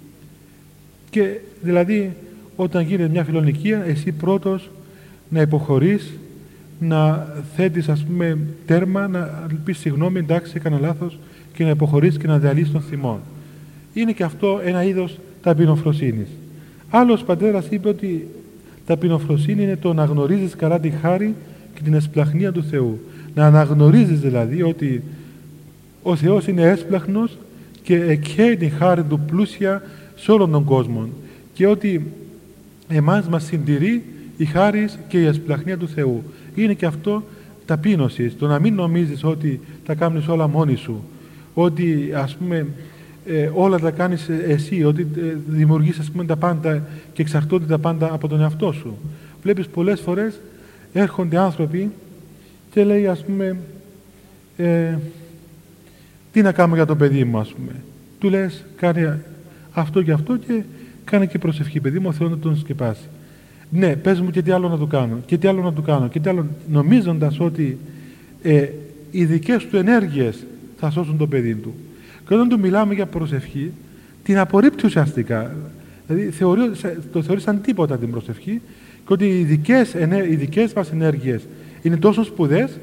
Και δηλαδή όταν γίνεται μια φιλονικία, εσύ πρώτος να υποχωρείς, να θέτεις, ας πούμε, τέρμα, να πεις συγγνώμη, εντάξει, έκανα λάθος, και να υποχωρήσεις και να διαλύσεις τον θυμό. Είναι και αυτό ένα είδος ταπεινοφροσύνης. Άλλος πατέρας είπε ότι ταπεινοφροσύνη είναι το να αναγνωρίζεις καλά τη χάρη και την εσπλαχνία του Θεού. Να αναγνωρίζεις δηλαδή ότι ο Θεός είναι έσπλαχνος και εκχέει τη χάρη του πλούσια σε όλον τον κόσμο και ότι εμάς μας συντηρεί η χάρις και η εσπλαχνία του Θεού. Είναι και αυτό ταπείνωση, το να μην νομίζεις ότι τα κάνεις όλα μόνοι σου, ότι, ας πούμε, ε, όλα τα κάνεις εσύ, ότι ε, δημιουργείς ας πούμε τα πάντα και εξαρτώνται τα πάντα από τον εαυτό σου. Βλέπεις πολλές φορές έρχονται άνθρωποι και λέει ας πούμε ε, τι να κάνω για το παιδί μου, ας πούμε. Του λες κάνει αυτό και αυτό και κάνε και προσευχή, παιδί μου, ο Θεός να τον σκεπάσει. Ναι, πες μου και τι άλλο να του κάνω, και τι άλλο να του κάνω, και τι άλλο, νομίζοντας ότι ε, οι δικές του ενέργειες θα σώσουν το παιδί του. Και όταν του μιλάμε για προσευχή, την απορρίπτει ουσιαστικά. Δηλαδή θεωρεί, το θεωρεί σαν τίποτα την προσευχή και ότι οι δικές, οι δικές μας ενέργειες είναι τόσο σπουδαίες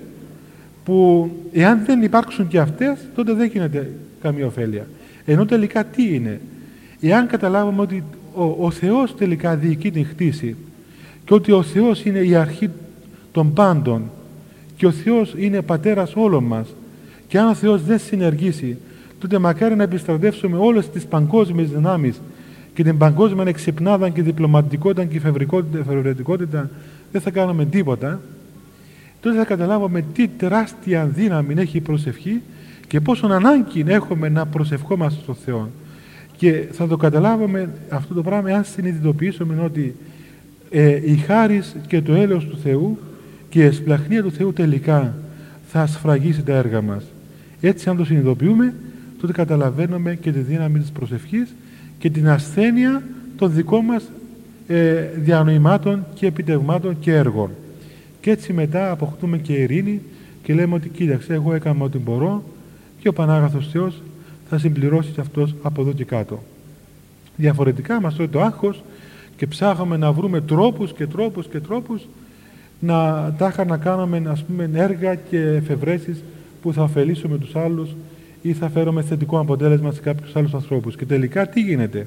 που εάν δεν υπάρξουν και αυτές, τότε δεν γίνεται καμία ωφέλεια. Ενώ τελικά τι είναι? Εάν καταλάβουμε ότι ο, ο Θεός τελικά διοικεί την χτίση και ότι ο Θεός είναι η αρχή των πάντων και ο Θεός είναι πατέρας όλων μας, και αν ο Θεός δεν συνεργήσει, τότε μακάρι να επιστρατεύσουμε όλες τις παγκόσμιες δυνάμεις και την παγκόσμια εξυπνάδα και διπλωματικότητα και εφευρετικότητα, δεν θα κάνουμε τίποτα. Τότε θα καταλάβουμε τι τεράστια δύναμη έχει η προσευχή και πόσο ανάγκη έχουμε να προσευχόμαστε στον Θεό. Και θα το καταλάβουμε αυτό το πράγμα αν συνειδητοποιήσουμε ότι ε, η χάρις και το έλεος του Θεού και η εσπλαχνία του Θεού τελικά θα σφραγίσει τα έργα μας. Έτσι αν το συνειδητοποιούμε, τότε καταλαβαίνουμε και τη δύναμη της προσευχής και την ασθένεια των δικών μας ε, διανοημάτων και επιτευγμάτων και έργων. Και έτσι μετά αποκτούμε και ειρήνη και λέμε ότι κοίταξε, εγώ έκανα ό,τι μπορώ και ο Πανάγαθος Θεός θα συμπληρώσει και αυτός από εδώ και κάτω. Διαφορετικά μας τρώει το άγχος και ψάχαμε να βρούμε τρόπους και τρόπους και τρόπους να τάχα να κάνουμε ας πούμε έργα και εφευρέσεις που θα ωφελήσουμε τους άλλους ή θα φέρουμε θετικό αποτέλεσμα σε κάποιους άλλους ανθρώπους. Και τελικά τι γίνεται?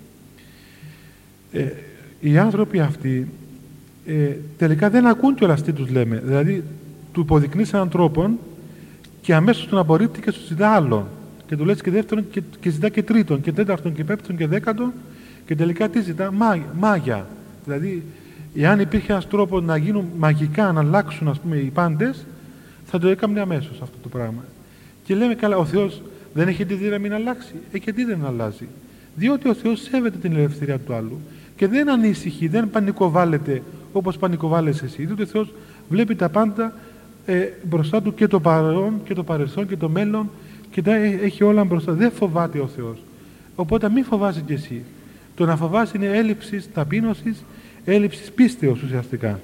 Ε, οι άνθρωποι αυτοί ε, τελικά δεν ακούν κιόλας τι τους λέμε. Δηλαδή του υποδεικνύεις έναν τρόπο και αμέσως τον απορρίπτει και σου ζητά άλλον. Και του λες και δεύτερον και, και ζητά και τρίτον και τέταρτον και πέμπτον και δέκατον και τελικά τι ζητά? Μάγια. μάγια. Δηλαδή εάν υπήρχε ένας τρόπος να γίνουν μαγικά, να αλλάξουν ας πούμε οι πάντες, θα το έκαμε αμέσως αυτό το πράγμα. Και λέμε καλά, ο Θεός δεν έχει τη δύναμη να αλλάξει. Ε, και τι δεν αλλάζει? Διότι ο Θεός σέβεται την ελευθερία του άλλου και δεν ανησυχεί, δεν πανικοβάλλεται όπως πανικοβάλλεσαι εσύ. Διότι ο Θεός βλέπει τα πάντα ε, μπροστά του, και το παρόν και το παρελθόν και το μέλλον, και τα έχει όλα μπροστά. Δεν φοβάται ο Θεός. Οπότε μην φοβάσαι κι εσύ. Το να φοβάσαι είναι έλλειψη ταπείνωσης, έλλειψη πίστεως ουσιαστικά.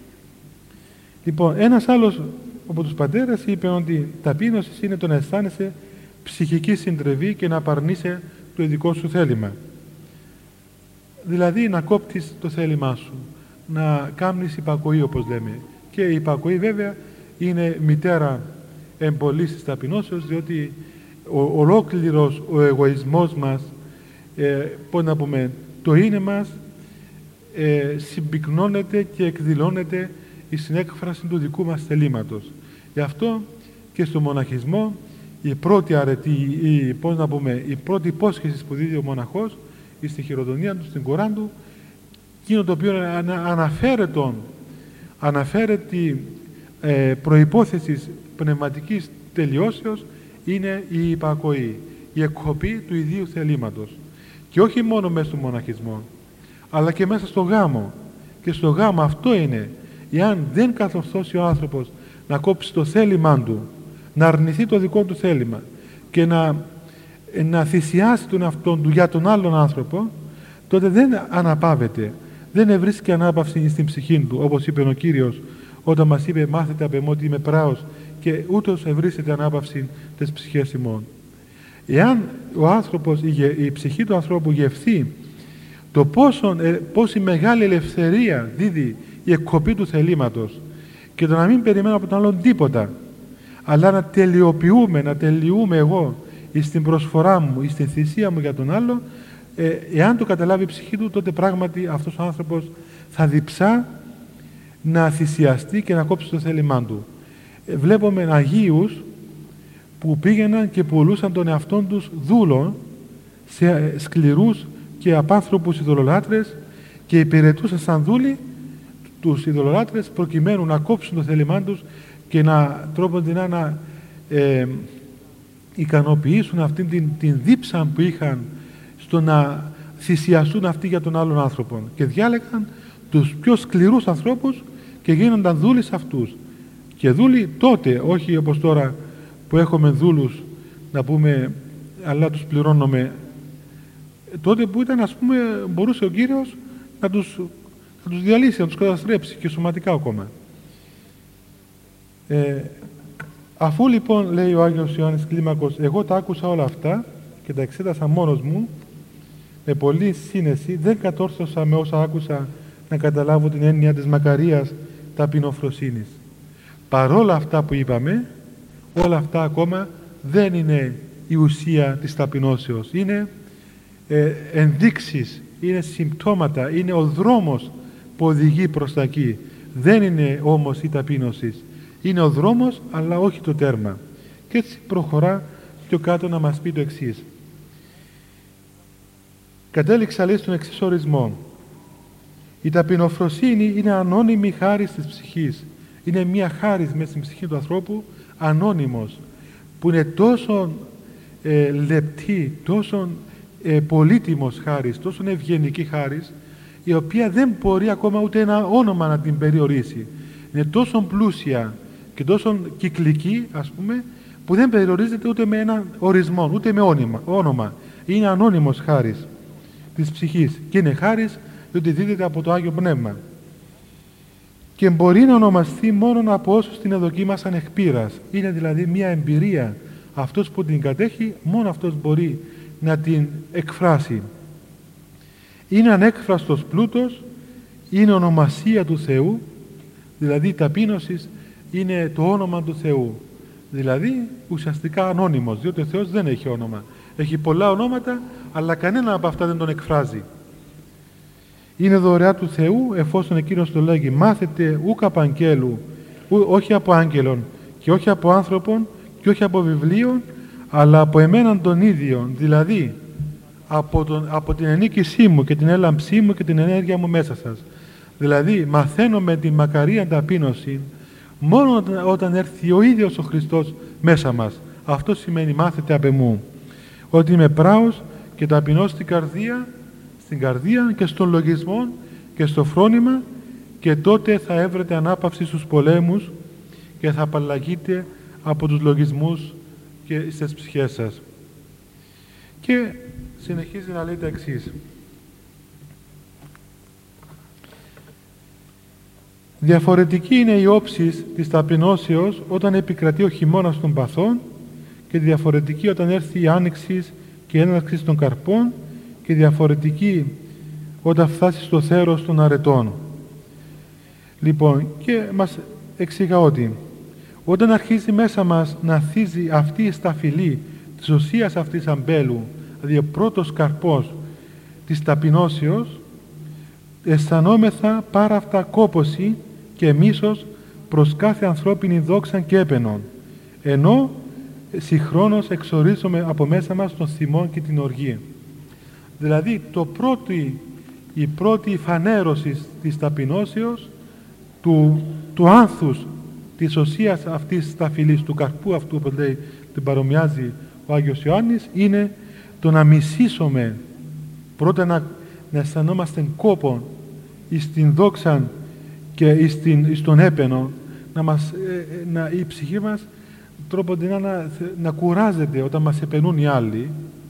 Λοιπόν, ένας άλλος από τους πατέρες είπε ότι ταπείνωση είναι το να αισθάνεσαι ψυχική συντρεβή και να απαρνείσαι το ειδικό σου θέλημα. Δηλαδή να κόπτεις το θέλημά σου, να κάνεις υπακοή όπως λέμε. Και η υπακοή βέβαια είναι μητέρα εμπολής της ταπεινώσεως, διότι ο, ολόκληρος ο εγωισμός μας, ε, πώς να πούμε, το είναι μας, ε, συμπυκνώνεται και εκδηλώνεται η συνέκφραση του δικού μας θελήματος. Γι' αυτό και στο μοναχισμό η πρώτη αρετή, η, πώς να πούμε, η πρώτη υπόσχεση που δίδει ο μοναχός στη χειροτονία του, στην Κοράν του, εκείνο το οποίο αναφέρεται, αναφέρεται ε, προϋπόθεση πνευματικής τελειώσεως είναι η υπακοή, η εκκοπή του ιδίου θελήματος. Και όχι μόνο μέσα στο μοναχισμό, αλλά και μέσα στο γάμο. Και στο γάμο αυτό είναι, εάν δεν κατορθώσει ο άνθρωπος να κόψει το θέλημά του, να αρνηθεί το δικό του θέλημα και να, να θυσιάσει τον εαυτόν του για τον άλλον άνθρωπο, τότε δεν αναπαύεται, δεν βρίσκει ανάπαυση στην ψυχή του, όπως είπε ο Κύριος όταν μας είπε μάθετε απ' εμώ ότι είμαι πράος και ούτως ευρίσκεται ανάπαυση της ψυχής ημών. Εάν ο άνθρωπος, η, η ψυχή του ανθρώπου γευθεί το πόσο, ε, πόση μεγάλη ελευθερία δίδει η εκκοπή του θελήματος και το να μην περιμένω από τον άλλον τίποτα, αλλά να τελειοποιούμε, να τελειούμε εγώ στην προσφορά μου, στην θυσία μου για τον άλλο, ε, εάν το καταλάβει η ψυχή του, τότε πράγματι αυτός ο άνθρωπος θα διψά να θυσιαστεί και να κόψει το θέλημά του. Ε, βλέπουμε Αγίους που πήγαιναν και πουλούσαν τον εαυτόν τους δούλων σε σκληρούς και απάνθρωπους ειδωλολάτρες και υπηρετούσαν σαν δούλοι τους ειδωλολάτρες προκειμένου να κόψουν το θέλημά τους και να τρόποντινά να, ε, ικανοποιήσουν αυτήν την, την δίψα που είχαν στο να θυσιαστούν αυτοί για τον άλλον άνθρωπο, και διάλεγαν τους πιο σκληρούς ανθρώπους και γίνονταν δούλοι σε αυτούς. Και δούλοι τότε, όχι όπως τώρα που έχουμε δούλους να πούμε, αλλά τους πληρώνουμε. Τότε που ήταν, ας πούμε, μπορούσε ο Κύριος να τους, να τους διαλύσει, να τους καταστρέψει και σωματικά ακόμα. Ε, αφού λοιπόν, λέει ο Άγιος Ιωάννης Κλίμακος, εγώ τα άκουσα όλα αυτά και τα εξέτασα μόνος μου με πολλή σύνεση, δεν κατόρθωσα με όσα άκουσα να καταλάβω την έννοια της μακαρίας ταπεινοφροσύνης. Παρόλα αυτά που είπαμε, όλα αυτά ακόμα δεν είναι η ουσία της ταπεινώσεως. Είναι ε, ενδείξεις, είναι συμπτώματα, είναι ο δρόμος που οδηγεί προς τα εκεί. Δεν είναι όμως η ταπείνωση. Είναι ο δρόμος, αλλά όχι το τέρμα. Και έτσι προχωρά πιο κάτω να μας πει το εξής. Κατέληξα, λέει, στον εξής ορισμό. Η ταπεινοφροσύνη είναι ανώνυμη χάρις της ψυχής. Είναι μια χάρις μέσα στην ψυχή του ανθρώπου, ανώνυμος, που είναι τόσο ε, λεπτή, τόσο ε, πολύτιμος χάρις, τόσο ευγενική χάρις, η οποία δεν μπορεί ακόμα ούτε ένα όνομα να την περιορίσει. Είναι τόσο πλούσια και τόσο κυκλική, ας πούμε, που δεν περιορίζεται ούτε με ένα ορισμό, ούτε με όνομα. όνομα. Είναι ανώνυμος χάρις της ψυχής και είναι χάρις διότι δίδεται από το Άγιο Πνεύμα. Και μπορεί να ονομαστεί μόνο από όσους την εδοκίμασαν εκ πείρας. Είναι δηλαδή μια εμπειρία. Αυτός που την κατέχει, μόνο αυτός μπορεί να την εκφράσει. Είναι ανέκφραστος πλούτος, είναι ονομασία του Θεού, δηλαδή η ταπείνωση είναι το όνομα του Θεού. Δηλαδή ουσιαστικά ανώνυμος, διότι ο Θεός δεν έχει όνομα. Έχει πολλά ονόματα, αλλά κανένα από αυτά δεν τον εκφράζει. Είναι δωρεά του Θεού, εφόσον εκείνος το λέγει, μάθετε ούκ από αγγέλου, όχι από άγγελων και όχι από άνθρωπον και όχι από βιβλίων, αλλά από εμέναν τον ίδιον, δηλαδή από, τον, από την ενίκησή μου και την έλαμψή μου και την ενέργεια μου μέσα σας. Δηλαδή μαθαίνουμε τη μακαρία ταπείνωση μόνο όταν, όταν έρθει ο ίδιος ο Χριστός μέσα μας. Αυτό σημαίνει μάθετε απ' εμού. Ότι είμαι πράος και ταπεινώ στην καρδία, στην καρδία και στον λογισμό και στο φρόνημα, και τότε θα έβρετε ανάπαυση στους πολέμους και θα απαλλαγείτε από τους λογισμούς και στις ψυχές σας. Και συνεχίζει να λέει τα εξής. Διαφορετική είναι η όψη της ταπεινώσεως όταν επικρατεί ο χειμώνας των παθών, και διαφορετική όταν έρθει η άνοιξη και η έναρξη των καρπών, και διαφορετική όταν φτάσει στο θέρος των αρετών. Λοιπόν, και μας εξηγά ότι όταν αρχίζει μέσα μας να θύζει αυτή η σταφυλή της ουσίας αυτής αμπέλου, δηλαδή ο πρώτος καρπός της ταπεινώσεως, αισθανόμεθα πάρα αυτά κόπωση και μίσος προς κάθε ανθρώπινη δόξα και έπαινον, ενώ συγχρόνως εξορίζουμε από μέσα μας τον θυμό και την οργή. Δηλαδή το πρώτη, η πρώτη φανέρωση της ταπεινώσεως, του, του άνθους της ουσίας αυτής της ταφυλής, του καρπού αυτού που λέει, την παρομοιάζει ο Άγιος Ιωάννης, είναι το να μισήσουμε πρώτα, να, να αισθανόμαστε κόπον εις την δόξα και εις, την, εις τον έπαινο, να μας, ε, να, η ψυχή μας τρόπον να, να κουράζεται όταν μας επαινούν οι άλλοι,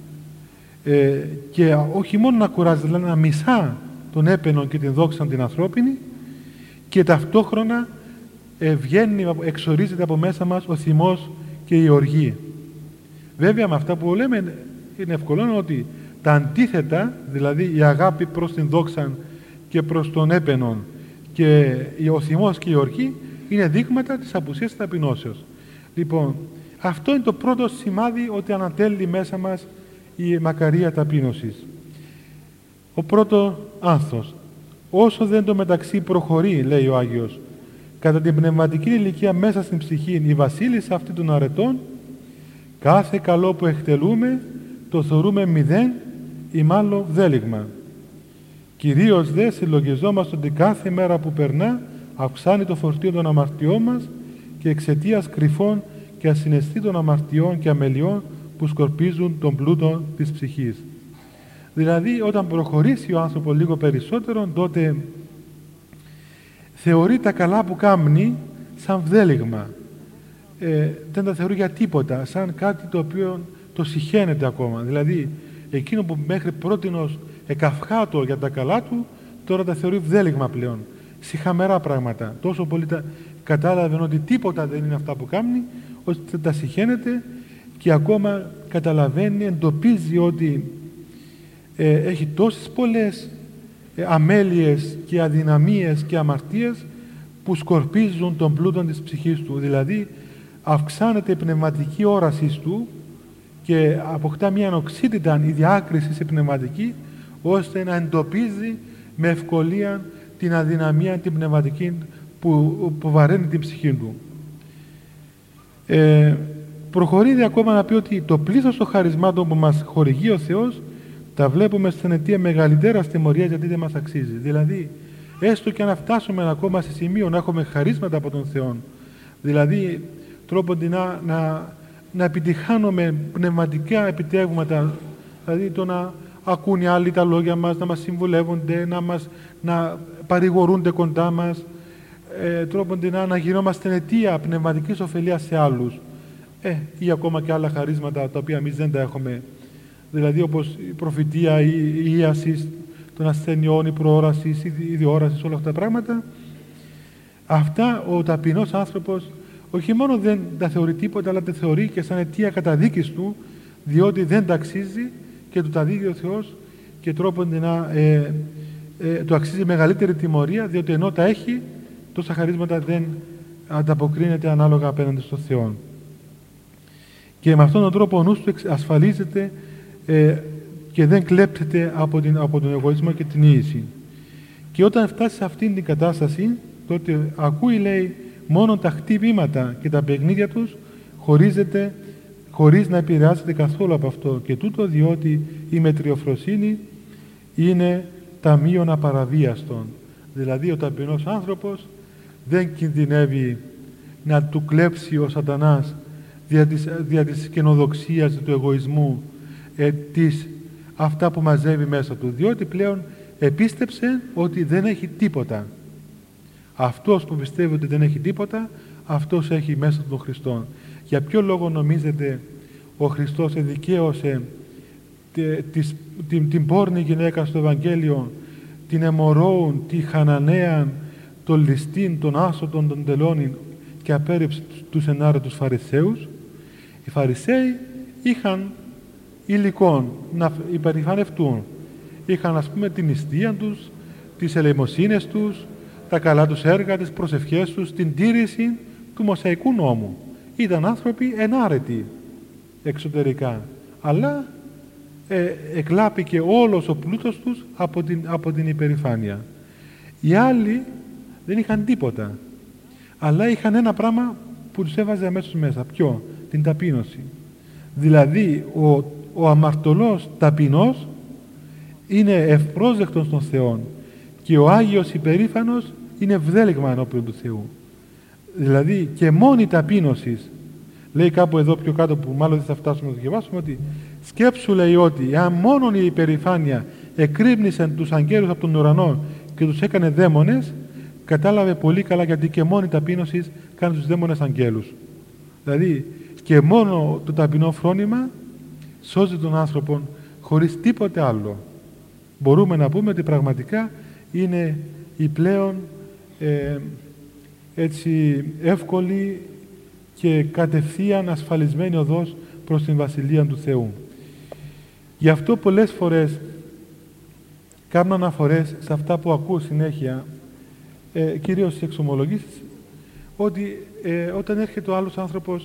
ε, και όχι μόνο να κουράζεται, αλλά να μισά τον έπαινο και την δόξα την ανθρώπινη, και ταυτόχρονα ε, βγαίνει, εξορίζεται από μέσα μας ο θυμός και η οργή. Βέβαια με αυτά που λέμε είναι ευκολό ότι τα αντίθετα, δηλαδή η αγάπη προς την δόξα και προς τον έπαινον και ο θυμός και η οργή, είναι δείγματα της απουσίας της ταπεινώσεως. Λοιπόν, αυτό είναι το πρώτο σημάδι ότι ανατέλει μέσα μας η μακαρία ταπείνωσης. Ο πρώτο άνθος. Όσο δεν το μεταξύ προχωρεί, λέει ο Άγιος, κατά την πνευματική ηλικία μέσα στην ψυχή η βασίλισσα αυτή των αρετών, κάθε καλό που εκτελούμε το θεωρούμε μηδέν ή μάλλον βδέλιγμα. Κυρίως δε συλλογιζόμαστε ότι κάθε μέρα που περνά αυξάνει το φορτίο των αμαρτιών μας και εξαιτίας κρυφών και ασυναισθεί των αμαρτιών και αμελιών που σκορπίζουν τον πλούτο της ψυχής. Δηλαδή, όταν προχωρήσει ο άνθρωπος λίγο περισσότερο, τότε θεωρεί τα καλά που κάνει σαν βδέλιγμα. Ε, δεν τα θεωρεί για τίποτα, σαν κάτι το οποίο το συχαίνεται ακόμα. Δηλαδή, εκείνο που μέχρι πρότινος εκαυχάτο για τα καλά του, τώρα τα θεωρεί βδέλιγμα πλέον. Σιχαμερά πράγματα. Τόσο πολύ τα κατάλαβε ότι τίποτα δεν είναι αυτά που κάνει, ώστε τα συχαίνεται και ακόμα καταλαβαίνει, εντοπίζει ότι ε, έχει τόσες πολλές ε, αμέλειες και αδυναμίες και αμαρτίες που σκορπίζουν τον πλούτο της ψυχής του. Δηλαδή, αυξάνεται η πνευματική όραση του και αποκτά μια ανοξίτητα η διάκριση σε πνευματική, ώστε να εντοπίζει με ευκολία την αδυναμία την πνευματική που, που βαραίνει την ψυχή του. Ε, προχωρεί ακόμα να πει ότι το πλήθος των χαρισμάτων που μας χορηγεί ο Θεός τα βλέπουμε στην αιτία μεγαλύτερα τιμωρίας, γιατί δεν μας αξίζει. Δηλαδή, έστω και να φτάσουμε ακόμα σε σημείο να έχουμε χαρίσματα από τον Θεό, δηλαδή τρόπον να, να, να επιτυχάνουμε πνευματικά επιτεύγματα, δηλαδή το να ακούν οι άλλοι τα λόγια μας, να μας συμβουλεύονται, να, μας, να παρηγορούνται κοντά μας, ε, τρόπον να, να γινόμαστε αιτία πνευματικής ωφελίας σε άλλους, ε, ή ακόμα και άλλα χαρίσματα τα οποία εμείς δεν τα έχουμε, δηλαδή όπως η προφητεία, η, η ίαση των ασθενειών, η προόραση, η διόραση, όλα αυτά τα πράγματα. Αυτά ο ταπεινός άνθρωπος όχι μόνο δεν τα θεωρεί τίποτα, αλλά τα θεωρεί και σαν αιτία καταδίκης του, διότι δεν τα αξίζει και του τα δίδει ο Θεός και τρόπον να ε, ε, του αξίζει μεγαλύτερη τιμωρία, διότι ενώ τα έχει, τόσα χαρίσματα δεν ανταποκρίνεται ανάλογα απέναντι στον Θεό. Και με αυτόν τον τρόπο ο νους του ασφαλίζεται ε, και δεν κλέπτεται από, την, από τον εγωισμό και την ίηση. Και όταν φτάσει σε αυτήν την κατάσταση, τότε ακούει, λέει, μόνο τα χτυπήματα και τα παιχνίδια τους, χωρίζεται χωρίς να επηρεάζεται καθόλου από αυτό. Και τούτο διότι η μετριοφροσύνη είναι ταμείων απαραβίαστον. Δηλαδή ο ταπεινός άνθρωπος δεν κινδυνεύει να του κλέψει ο σατανάς δια της, δια της καινοδοξίας του εγωισμού ε, της, αυτά που μαζεύει μέσα του, διότι πλέον επίστεψε ότι δεν έχει τίποτα. Αυτός που πιστεύει ότι δεν έχει τίποτα, αυτός έχει μέσα του τον Χριστό. Για ποιο λόγο νομίζετε ο Χριστός εδικαίωσε την, την, την πόρνη γυναίκα στο Ευαγγέλιο, την αιμορροούν, τη Χαναναίαν, τον ληστήν, τον άσωτον, τον τελώνην, και απέρριψε τους ενάρετους Φαρισαίους? Οι Φαρισαίοι είχαν υλικών να υπερηφανευτούν. Είχαν, ας πούμε, την νηστεία τους, τις ελεημοσύνες τους, τα καλά τους έργα, τις προσευχές τους, την τήρηση του Μωσαϊκού νόμου. Ήταν άνθρωποι ενάρετοι εξωτερικά, αλλά ε, εκλάπηκε όλος ο πλούτος τους από την, από την υπερηφάνεια. Οι άλλοι δεν είχαν τίποτα, αλλά είχαν ένα πράγμα που τους έβαζε αμέσως μέσα. Ποιο? Την ταπείνωση. Δηλαδή ο, ο αμαρτωλός ταπεινός είναι ευπρόσδεκτος των Θεών και ο Άγιος υπερήφανος είναι βδέλιγμα ενώπιον του Θεού. Δηλαδή και μόνη ταπείνωση, λέει κάπου εδώ πιο κάτω, που μάλλον δεν θα φτάσουμε να το διαβάσουμε, ότι σκέψου, λέει, ότι αν μόνον η υπερηφάνεια εκρύπνησε τους αγγέλους από τον ουρανό και τους έκανε δαίμονες, κατάλαβε πολύ καλά γιατί και μόνη ταπείνωση κάνει τους δαίμονες αγγέλους. Δηλαδή και μόνο το ταπεινό φρόνημα σώζει τον άνθρωπο χωρίς τίποτε άλλο. Μπορούμε να πούμε ότι πραγματικά είναι η πλέον ε, έτσι εύκολη και κατευθείαν ασφαλισμένη οδός προς την Βασιλεία του Θεού. Γι' αυτό πολλές φορές κάνω αναφορές σε αυτά που ακούω συνέχεια, ε, κυρίως στις εξομολογήσεις, ότι ε, όταν έρχεται ο άλλος άνθρωπος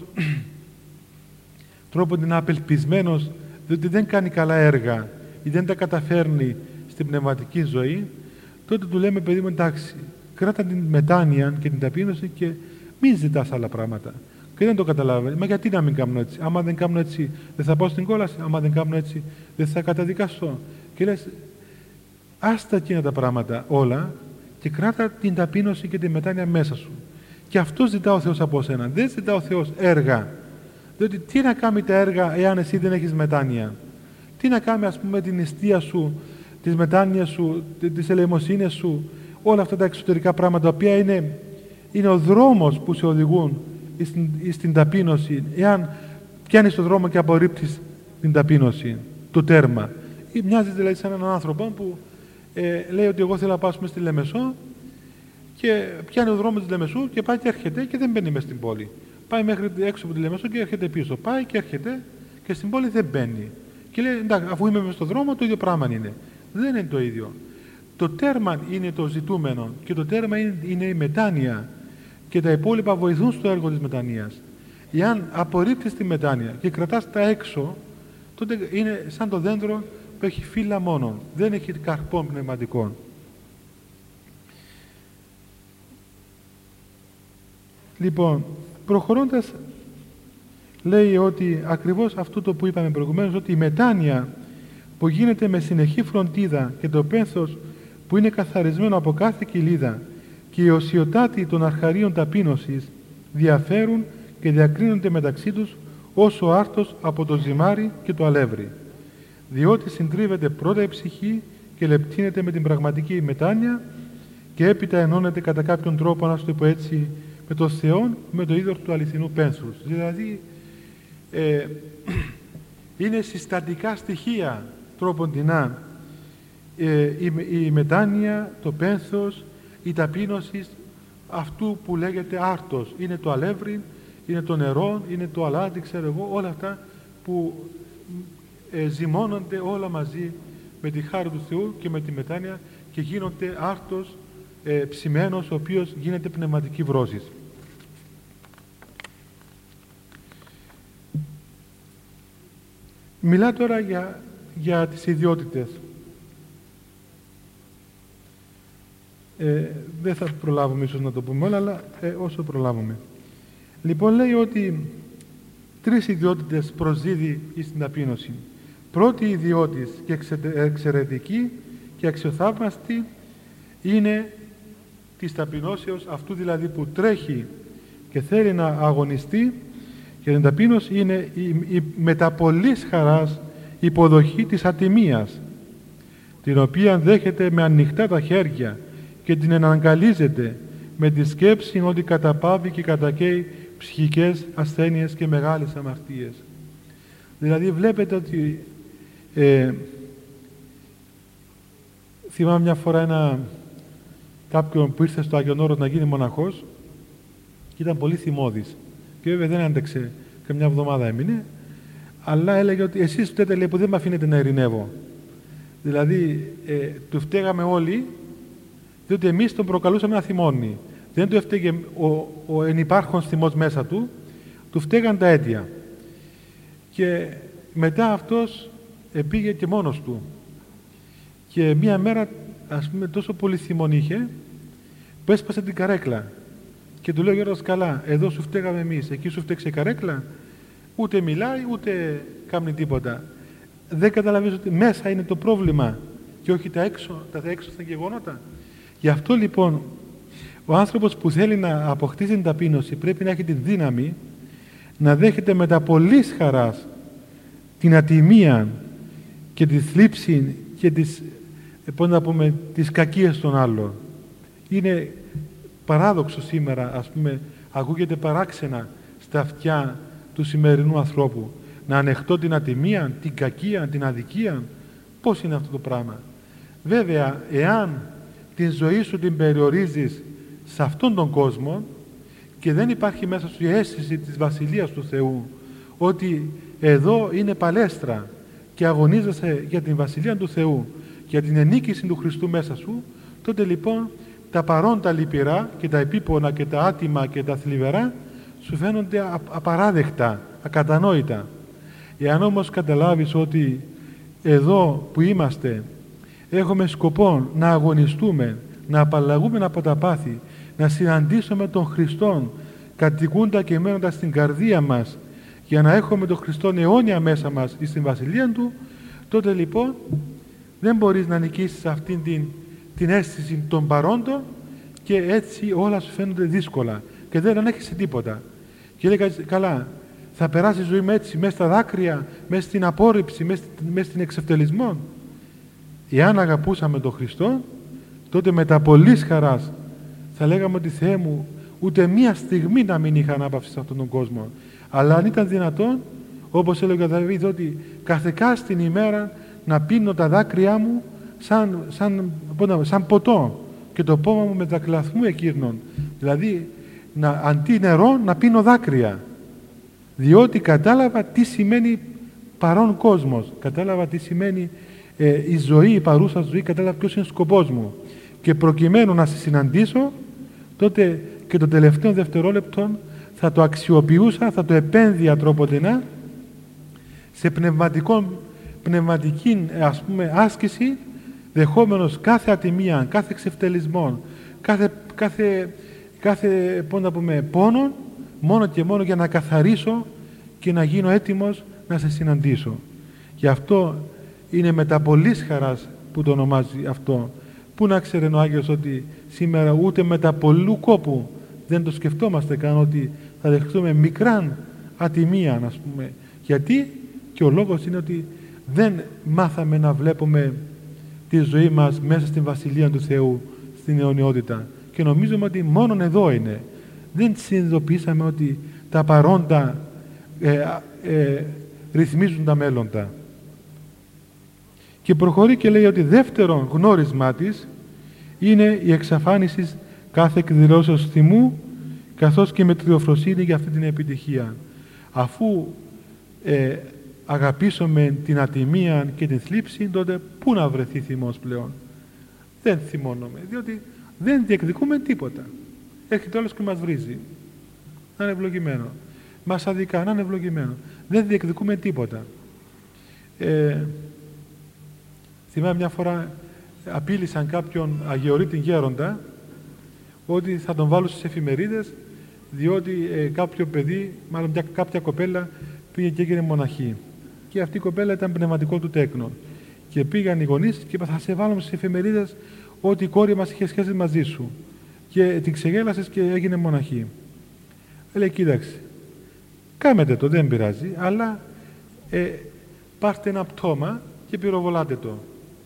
τρόπον είναι απελπισμένος διότι δεν κάνει καλά έργα ή δεν τα καταφέρνει στην πνευματική ζωή, τότε του λέμε, παιδί μου, εντάξει, κράτα την μετάνοια και την ταπείνωση και μην ζητάς άλλα πράγματα. Και δεν το καταλαβαίνει. Μα γιατί να μην κάνω έτσι? Άμα δεν κάνω έτσι, δεν θα πάω στην κόλαση. Άμα δεν κάνω έτσι, δεν θα καταδικαστώ. Και λες, άστα εκείνα τα πράγματα όλα και κράτα την ταπείνωση και τη μετάνοια μέσα σου. Και αυτό ζητά ο Θεός από σένα. Δεν ζητά ο Θεός έργα Διότι τι να κάνει τα έργα εάν εσύ δεν έχεις μετάνοια? Τι να κάνει, ας πούμε, την νηστεία σου, τις μετάνοιες σου, τις ελεημοσύνες σου, όλα αυτά τα εξωτερικά πράγματα, τα οποία είναι, είναι ο δρόμος που σε οδηγούν στην, στην ταπείνωση, εάν πιάνεις τον δρόμο και απορρίπτεις την ταπείνωση, το τέρμα. Ή μοιάζει δηλαδή σαν έναν άνθρωπο που ε, λέει ότι εγώ θέλω να πάω στη Λεμεσό και πιάνει ο δρόμος της Λεμεσού και πάει και έρχεται και δεν μπαίνει μέσα στην πόλη. Πάει μέχρι έξω από τη Λεμεσό και έρχεται πίσω. Πάει και έρχεται και στην πόλη δεν μπαίνει. Και λέει, εντάξει, αφού είμαι μέσα στον δρόμο, το ίδιο πράγμα είναι. Δεν είναι το ίδιο. Το τέρμα είναι το ζητούμενο και το τέρμα είναι, είναι η μετάνοια και τα υπόλοιπα βοηθούν στο έργο της μετανοίας. Εάν απορρίπτεις τη μετάνοια και κρατάς τα έξω, τότε είναι σαν το δέντρο που έχει φύλλα μόνο, δεν έχει καρπών πνευματικών. Λοιπόν, προχωρώντας, λέει ότι ακριβώς αυτό το που είπαμε προηγουμένως, ότι η μετάνοια που γίνεται με συνεχή φροντίδα και το πένθος που είναι καθαρισμένο από κάθε κοιλίδα και η οσιοτάτη των αρχαρίων ταπείνωσης διαφέρουν και διακρίνονται μεταξύ τους όσο άρτος από το ζυμάρι και το αλεύρι, διότι συντρίβεται πρώτα η ψυχή και λεπτύνεται με την πραγματική μετάνοια και έπειτα ενώνεται κατά κάποιον τρόπο, να το πω έτσι, με το Θεό, με το είδωρ του αληθινού πένθους. Δηλαδή ε, είναι συστατικά στοιχεία τρόποντινά ε, η, η μετάνοια, το πένθος, η ταπείνωση αυτού που λέγεται άρτος. Είναι το αλεύρι, είναι το νερό, είναι το αλάτι, ξέρω εγώ, όλα αυτά που ε, ζυμώνονται όλα μαζί με τη χάρη του Θεού και με τη μετάνοια και γίνονται άρτος ε, ψημένος, ο οποίος γίνεται πνευματική βρόση. Μιλά τώρα για, για τις ιδιότητες. Ε, δεν θα προλάβουμε ίσως να το πούμε όλα, αλλά ε, όσο προλάβουμε. Λοιπόν, λέει ότι τρεις ιδιότητες προσδίδει στην ταπείνωση. Πρώτη ιδιότης και εξαιρετική και αξιοθαύμαστη είναι της ταπεινώσεως, αυτού δηλαδή που τρέχει και θέλει να αγωνιστεί για την ταπείνωση, είναι η, η μεταπολής χαράς υποδοχή της ατιμίας, την οποία δέχεται με ανοιχτά τα χέρια και την εναγκαλίζεται με τη σκέψη ότι καταπάβει και κατακαίει ψυχικές ασθένειες και μεγάλες αμαρτίες. Δηλαδή βλέπετε ότι ε, θυμάμαι μια φορά ένα κάποιον που ήρθε στο Άγιον Όρος να γίνει μοναχός και ήταν πολύ θυμώδης και βέβαια δεν άντεξε, καμιά εβδομάδα έμεινε, αλλά έλεγε ότι εσείς φταίτε, λέει, που δεν με αφήνετε να ειρηνεύω. Δηλαδή ε, του φταίγαμε όλοι, διότι εμείς τον προκαλούσαμε να θυμώνει. Δεν του έφταιγε ο, ο ενυπάρχον θυμός μέσα του, του φταίγαν τα αίτια. Και μετά αυτός πήγε και μόνος του. Και μία μέρα, ας πούμε, τόσο πολύ θυμόν είχε, που έσπασε την καρέκλα. Και του λέω, Γιώργος, καλά, εδώ σου φταίγαμε εμείς, εκεί σου φταίξε η καρέκλα. Ούτε μιλάει, ούτε κάνει τίποτα. Δεν καταλαβαίνεις ότι μέσα είναι το πρόβλημα και όχι τα έξω, τα έξω στα γεγονότα. Γι' αυτό λοιπόν ο άνθρωπος που θέλει να αποκτήσει την ταπείνωση πρέπει να έχει τη δύναμη να δέχεται με τα πολλής χαράς την ατιμία και τη θλίψη και τις, πώς να πούμε, τις κακίες των άλλων. Είναι παράδοξο σήμερα, ας πούμε, ακούγεται παράξενα στα αυτιά του σημερινού ανθρώπου να ανεχτώ την ατιμία, την κακία, την αδικία. Πώς είναι αυτό το πράγμα? Βέβαια, εάν την ζωή σου την περιορίζεις σε αυτόν τον κόσμο και δεν υπάρχει μέσα σου η αίσθηση της Βασιλείας του Θεού, ότι εδώ είναι παλέστρα και αγωνίζεσαι για την Βασιλεία του Θεού, για την ενίκηση του Χριστού μέσα σου, τότε λοιπόν τα παρόντα λυπηρά και τα επίπονα και τα άτιμα και τα θλιβερά σου φαίνονται απαράδεκτα, ακατανόητα. Εάν όμως καταλάβεις ότι εδώ που είμαστε έχουμε σκοπό να αγωνιστούμε, να απαλλαγούμε από τα πάθη, να συναντήσουμε τον Χριστόν κατοικούντα και μένοντας στην καρδία μας για να έχουμε τον Χριστόν αιώνια μέσα μας στην Βασιλεία Του, τότε λοιπόν δεν μπορείς να νικήσεις αυτήν την, την αίσθηση των παρόντων και έτσι όλα σου φαίνονται δύσκολα και δεν ανέχεσαι τίποτα. Και λέει, καλά, Θα περάσει η ζωή με έτσι, μέσα στα δάκρυα, μέσα στην απόρριψη, μέσα, μέσα στην εξευτελισμό. Εάν αγαπούσαμε τον Χριστό, τότε με τα πολλής χαράς θα λέγαμε ότι Θεέ μου, ούτε μία στιγμή να μην είχα ανάπαυση σε αυτόν τον κόσμο. Αλλά αν ήταν δυνατόν, όπως έλεγε ο Δαβίδ, ότι κάθε κάστην ημέρα να πίνω τα δάκρυά μου σαν, σαν, σαν ποτό και το πόμα μου με δακλαθμού εκείρνων. Δηλαδή, να, αντί νερό να πίνω δάκρυα. Διότι κατάλαβα τι σημαίνει παρόν κόσμος. Κατάλαβα τι σημαίνει ε, η ζωή, η παρούσα ζωή, κατάλαβα ποιος είναι ο σκοπός μου. Και προκειμένου να σε συναντήσω, τότε και το τελευταίο δευτερόλεπτο θα το αξιοποιούσα, θα το επένδυα τρόποντινά σε πνευματικό, πνευματική ας πούμε, άσκηση, δεχόμενος κάθε ατιμία, κάθε εξευτελισμό, κάθε, κάθε, κάθε πώς να πούμε, πόνο, μόνο και μόνο για να καθαρίσω και να γίνω έτοιμος να σε συναντήσω. Γι' αυτό είναι με τα πολλής χαράς που το ονομάζει αυτό. Πού να ξέρει ο Άγιος ότι σήμερα ούτε με τα πολλού κόπου δεν το σκεφτόμαστε καν ότι θα δεχτούμε μικράν ατιμία, ας πούμε. Γιατί? Και ο λόγος είναι ότι δεν μάθαμε να βλέπουμε τη ζωή μας μέσα στην Βασιλεία του Θεού, στην αιωνιότητα. Και νομίζουμε ότι μόνον εδώ είναι. Δεν συνειδητοποιήσαμε ότι τα παρόντα ε, ε, ρυθμίζουν τα μέλλοντα. Και προχωρεί και λέει ότι δεύτερο γνώρισμά της είναι η εξαφάνιση κάθε εκδηλώσεως θυμού, καθώς και με τριοφροσύνη για αυτή την επιτυχία. Αφού ε, αγαπήσουμε την ατιμία και την θλίψη, τότε πού να βρεθεί θυμός πλέον? Δεν θυμώνουμε, διότι δεν διεκδικούμε τίποτα. Έρχεται όλος και μας βρίζει. Να είναι ευλογημένο. Μας αδικά, να είναι ευλογημένο. Δεν διεκδικούμε τίποτα. Ε, θυμάμαι μια φορά απείλησαν κάποιον αγιορείτη γέροντα ότι θα τον βάλουν στις εφημερίδες, διότι ε, κάποιο παιδί, μάλλον μια, κάποια κοπέλα πήγε και έγινε μοναχή. Και αυτή η κοπέλα ήταν πνευματικό του τέκνο. Και πήγαν οι γονείς και είπαν, θα σε βάλουμε στις εφημερίδες ότι η κόρη μας είχε σχέση μαζί σου. Και την ξεγέλασες και έγινε μοναχή. Λέει, κοίταξε, κάμετε το, δεν πειράζει, αλλά ε, πάρτε ένα πτώμα και πυροβολάτε το.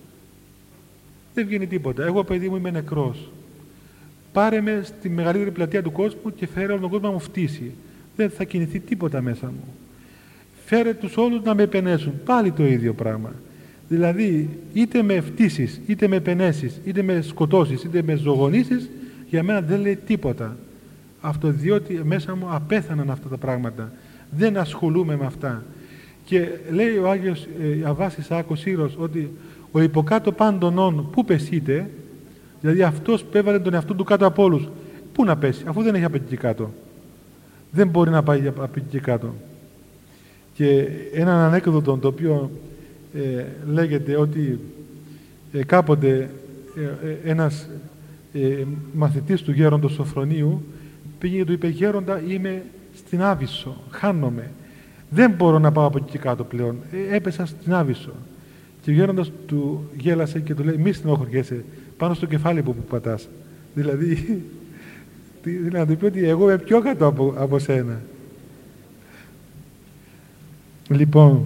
Δεν βγαίνει τίποτα. Εγώ, παιδί μου, είμαι νεκρός. Πάρε με στη μεγαλύτερη πλατεία του κόσμου και φέρε όλο τον κόσμο να μου φτύσει. Δεν θα κινηθεί τίποτα μέσα μου. Φέρε τους όλους να με επενέσουν. Πάλι το ίδιο πράγμα. Δηλαδή, είτε με φτύσεις, είτε με επενέσεις, είτε με σκοτώσεις, είτε με ζωγονήσεις, για μένα δεν λέει τίποτα. Αυτό διότι μέσα μου απέθαναν αυτά τα πράγματα. Δεν ασχολούμαι με αυτά. Και λέει ο Άγιος ε, Αββάς Ισαάκος Σύρος ότι ο υποκάτω πάντων πού πεσείτε, δηλαδή αυτός που έβαλε τον εαυτό του κάτω από όλους, πού να πέσει, αφού δεν έχει από εκεί και κάτω. Δεν μπορεί να πάει από εκεί και κάτω. Και έναν ανέκδοτο το οποίο ε, λέγεται ότι ε, κάποτε ε, ε, ένας ε, μαθητής του γέροντος Σοφρονίου πήγε και του είπε, γέροντα, είμαι στην Άβυσσο, χάνομαι. Δεν μπορώ να πάω από εκεί και κάτω πλέον. Ε, έπεσα στην Άβυσσο. Και ο γέροντας του γέλασε και του λέει, μη στενοχωριέσαι, πάνω στο κεφάλι που, που πατάς. Δηλαδή, δηλαδή, να του πει ότι εγώ είμαι πιο κάτω από, από σένα. Λοιπόν,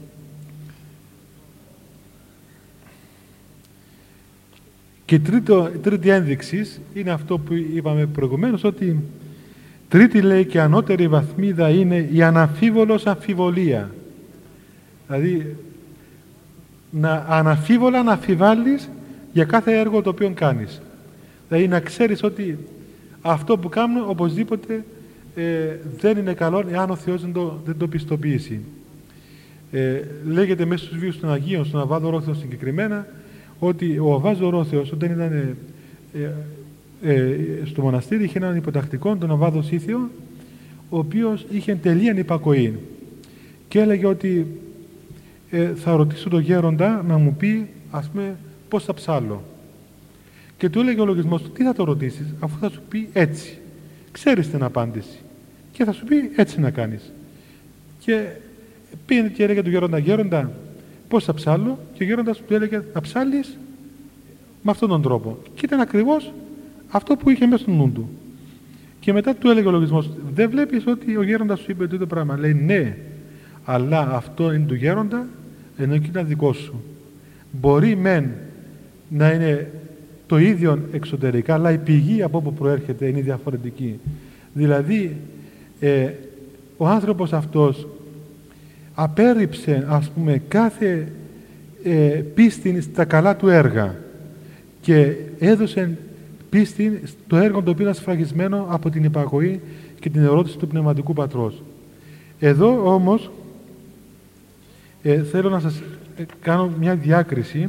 και τρίτο, τρίτη ένδειξη είναι αυτό που είπαμε προηγουμένως, ότι τρίτη, λέει, και ανώτερη βαθμίδα είναι η αναμφίβολος αμφιβολία. Δηλαδή, να αναφίβολα να αμφιβάλλεις για κάθε έργο το οποίο κάνεις. Δηλαδή, να ξέρεις ότι αυτό που κάνω οπωσδήποτε ε, δεν είναι καλό εάν ο Θεός δεν το, δεν το πιστοποιήσει. Ε, λέγεται μέσα στους βίους των Αγίων, στον Αββά Δωρόθεο συγκεκριμένα, ότι ο Αββάς Δωρόθεος όταν ήταν ε, ε, ε, στο μοναστήρι είχε έναν υποτακτικό, τον Αββά Δοσίθιο, ο οποίος είχε τελείαν υπακοή και έλεγε ότι ε, θα ρωτήσω τον γέροντα να μου πει, ας πούμε, πώς θα ψάλω. Και του έλεγε ο λογισμός του, τι θα το ρωτήσεις, αφού θα σου πει έτσι. Ξέρεις την απάντηση. Και θα σου πει έτσι να κάνεις. Και πήγαινε και έλεγε του γέροντα, γέροντα, πώς θα ψάλω, και ο γέροντας του έλεγε, θα ψάλεις με αυτόν τον τρόπο. Και ήταν ακριβώς αυτό που είχε μέσα στο νου του. Και μετά του έλεγε ο λογισμός, δεν βλέπεις ότι ο γέροντας σου είπε το πράγμα? Λέει, ναι, αλλά αυτό είναι του γέροντα, ενώ και είναι δικό σου. Μπορεί μεν να είναι το ίδιο εξωτερικά, αλλά η πηγή από όπου προέρχεται είναι διαφορετική. Δηλαδή, ε, ο άνθρωπος αυτός απέρριψε, ας πούμε, κάθε ε, πίστη στα καλά του έργα και έδωσε πίστη στο έργο το οποίο ήταν σφραγισμένο από την υπακοή και την ερώτηση του Πνευματικού Πατρός. Εδώ όμως ε, θέλω να σας κάνω μια διάκριση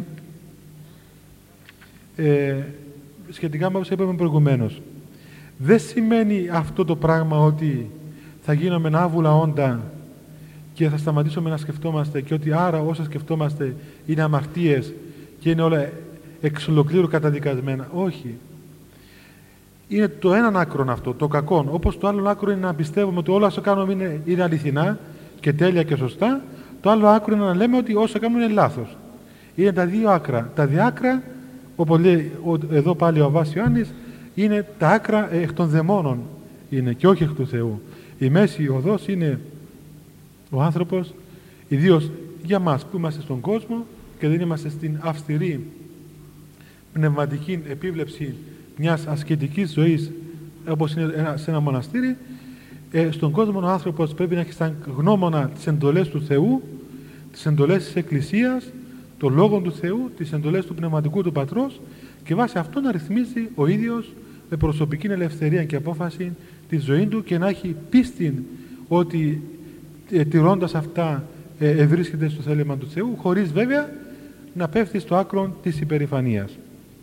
ε, σχετικά με όσα είπαμε προηγουμένως. Δεν σημαίνει αυτό το πράγμα ότι θα γίνουμε άβουλα όντα και θα σταματήσουμε να σκεφτόμαστε και ότι άρα όσα σκεφτόμαστε είναι αμαρτίες και είναι όλα εξ ολοκλήρου καταδικασμένα. Όχι. Είναι το έναν άκρο αυτό, το κακό. Όπως το άλλο άκρο είναι να πιστεύουμε ότι όλα όσα κάνουμε είναι, είναι αληθινά και τέλεια και σωστά. Το άλλο άκρο είναι να λέμε ότι όσα κάνουμε είναι λάθος. Είναι τα δύο άκρα. Τα διάκρα, όπως λέει εδώ πάλι ο Αββάς Ιωάννης, είναι τα άκρα εκ των δαιμόνων είναι και όχι εκ του Θεού. Η μέση οδός είναι ο άνθρωπος, ιδίως για μας που είμαστε στον κόσμο και δεν είμαστε στην αυστηρή πνευματική επίβλεψη μιας ασκητικής ζωής όπως είναι σε ένα μοναστήρι, ε, στον κόσμο ο άνθρωπος πρέπει να έχει σαν γνώμονα τις εντολές του Θεού, τις εντολές της Εκκλησίας, το Λόγο του Θεού, τις εντολές του Πνευματικού του Πατρός και βάσει αυτό να ρυθμίζει ο ίδιος με προσωπική ελευθερία και απόφαση τη ζωή του και να έχει πίστη ότι ε, τηρώντας αυτά ε, ευρίσκεται στο θέλημα του Θεού, χωρίς βέβαια να πέφτει στο άκρο της υπερηφανίας.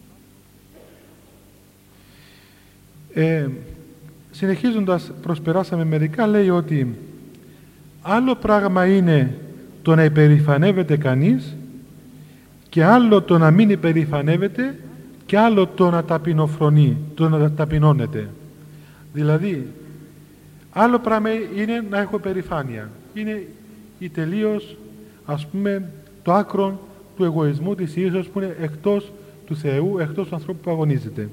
Ε, συνεχίζοντας, προσπεράσαμε μερικά, λέει ότι άλλο πράγμα είναι το να υπερηφανεύεται κανείς και άλλο το να μην υπερηφανεύεται και άλλο το να ταπεινοφρονεί, το να ταπεινώνεται. Δηλαδή, άλλο πράγμα είναι να έχω υπερηφάνεια. Είναι η τελείως, ας πούμε, το άκρο του εγωισμού, της ίσως που είναι εκτός του Θεού, εκτός του ανθρώπου που αγωνίζεται.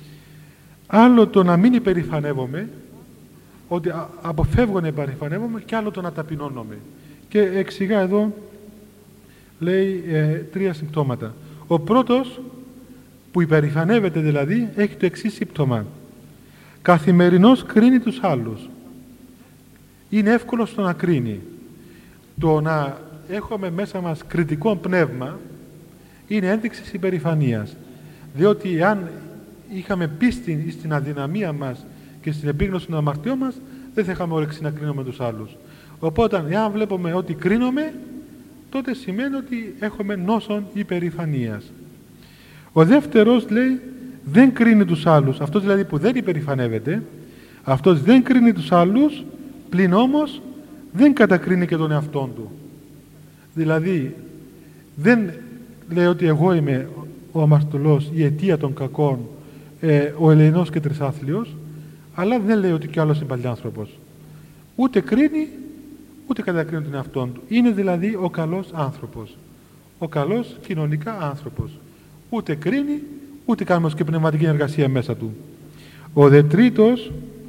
Άλλο το να μην υπερηφανεύομαι, ότι αποφεύγω να υπερηφανεύομαι, και άλλο το να ταπεινώνομαι. Και εξηγά εδώ, λέει, ε, τρία συμπτώματα. Ο πρώτος, που υπερηφανεύεται δηλαδή, έχει το εξής σύμπτωμα. Καθημερινώς κρίνει τους άλλους. Είναι εύκολο στο να κρίνει. Το να έχουμε μέσα μας κριτικό πνεύμα είναι ένδειξη υπερηφανίας. Διότι αν είχαμε πίστη στην αδυναμία μας και στην επίγνωση των αμαρτιών μας, δεν θα είχαμε όρεξη να κρίνουμε τους άλλους. Οπότε, εάν βλέπουμε ότι κρίνουμε, τότε σημαίνει ότι έχουμε νόσον υπερηφανίας. Ο δεύτερος, λέει, δεν κρίνει τους άλλους. Αυτός δηλαδή που δεν υπερηφανεύεται, αυτός δεν κρίνει τους άλλους, πλην όμως δεν κατακρίνει και τον εαυτόν του. Δηλαδή, δεν λέει ότι εγώ είμαι ο αμαρτωλός, η αιτία των κακών, ε, ο ελεηνός και τρισάθλιος, αλλά δεν λέει ότι κι άλλος είναι παλιάνθρωπος. Ούτε κρίνει, ούτε κατακρίνει τον εαυτόν του. Είναι δηλαδή ο καλός άνθρωπος. Ο καλός κοινωνικά άνθρωπος. Ούτε κρίνει, ούτε κάνουμε και πνευματική εργασία μέσα του. Ο δε τρίτος,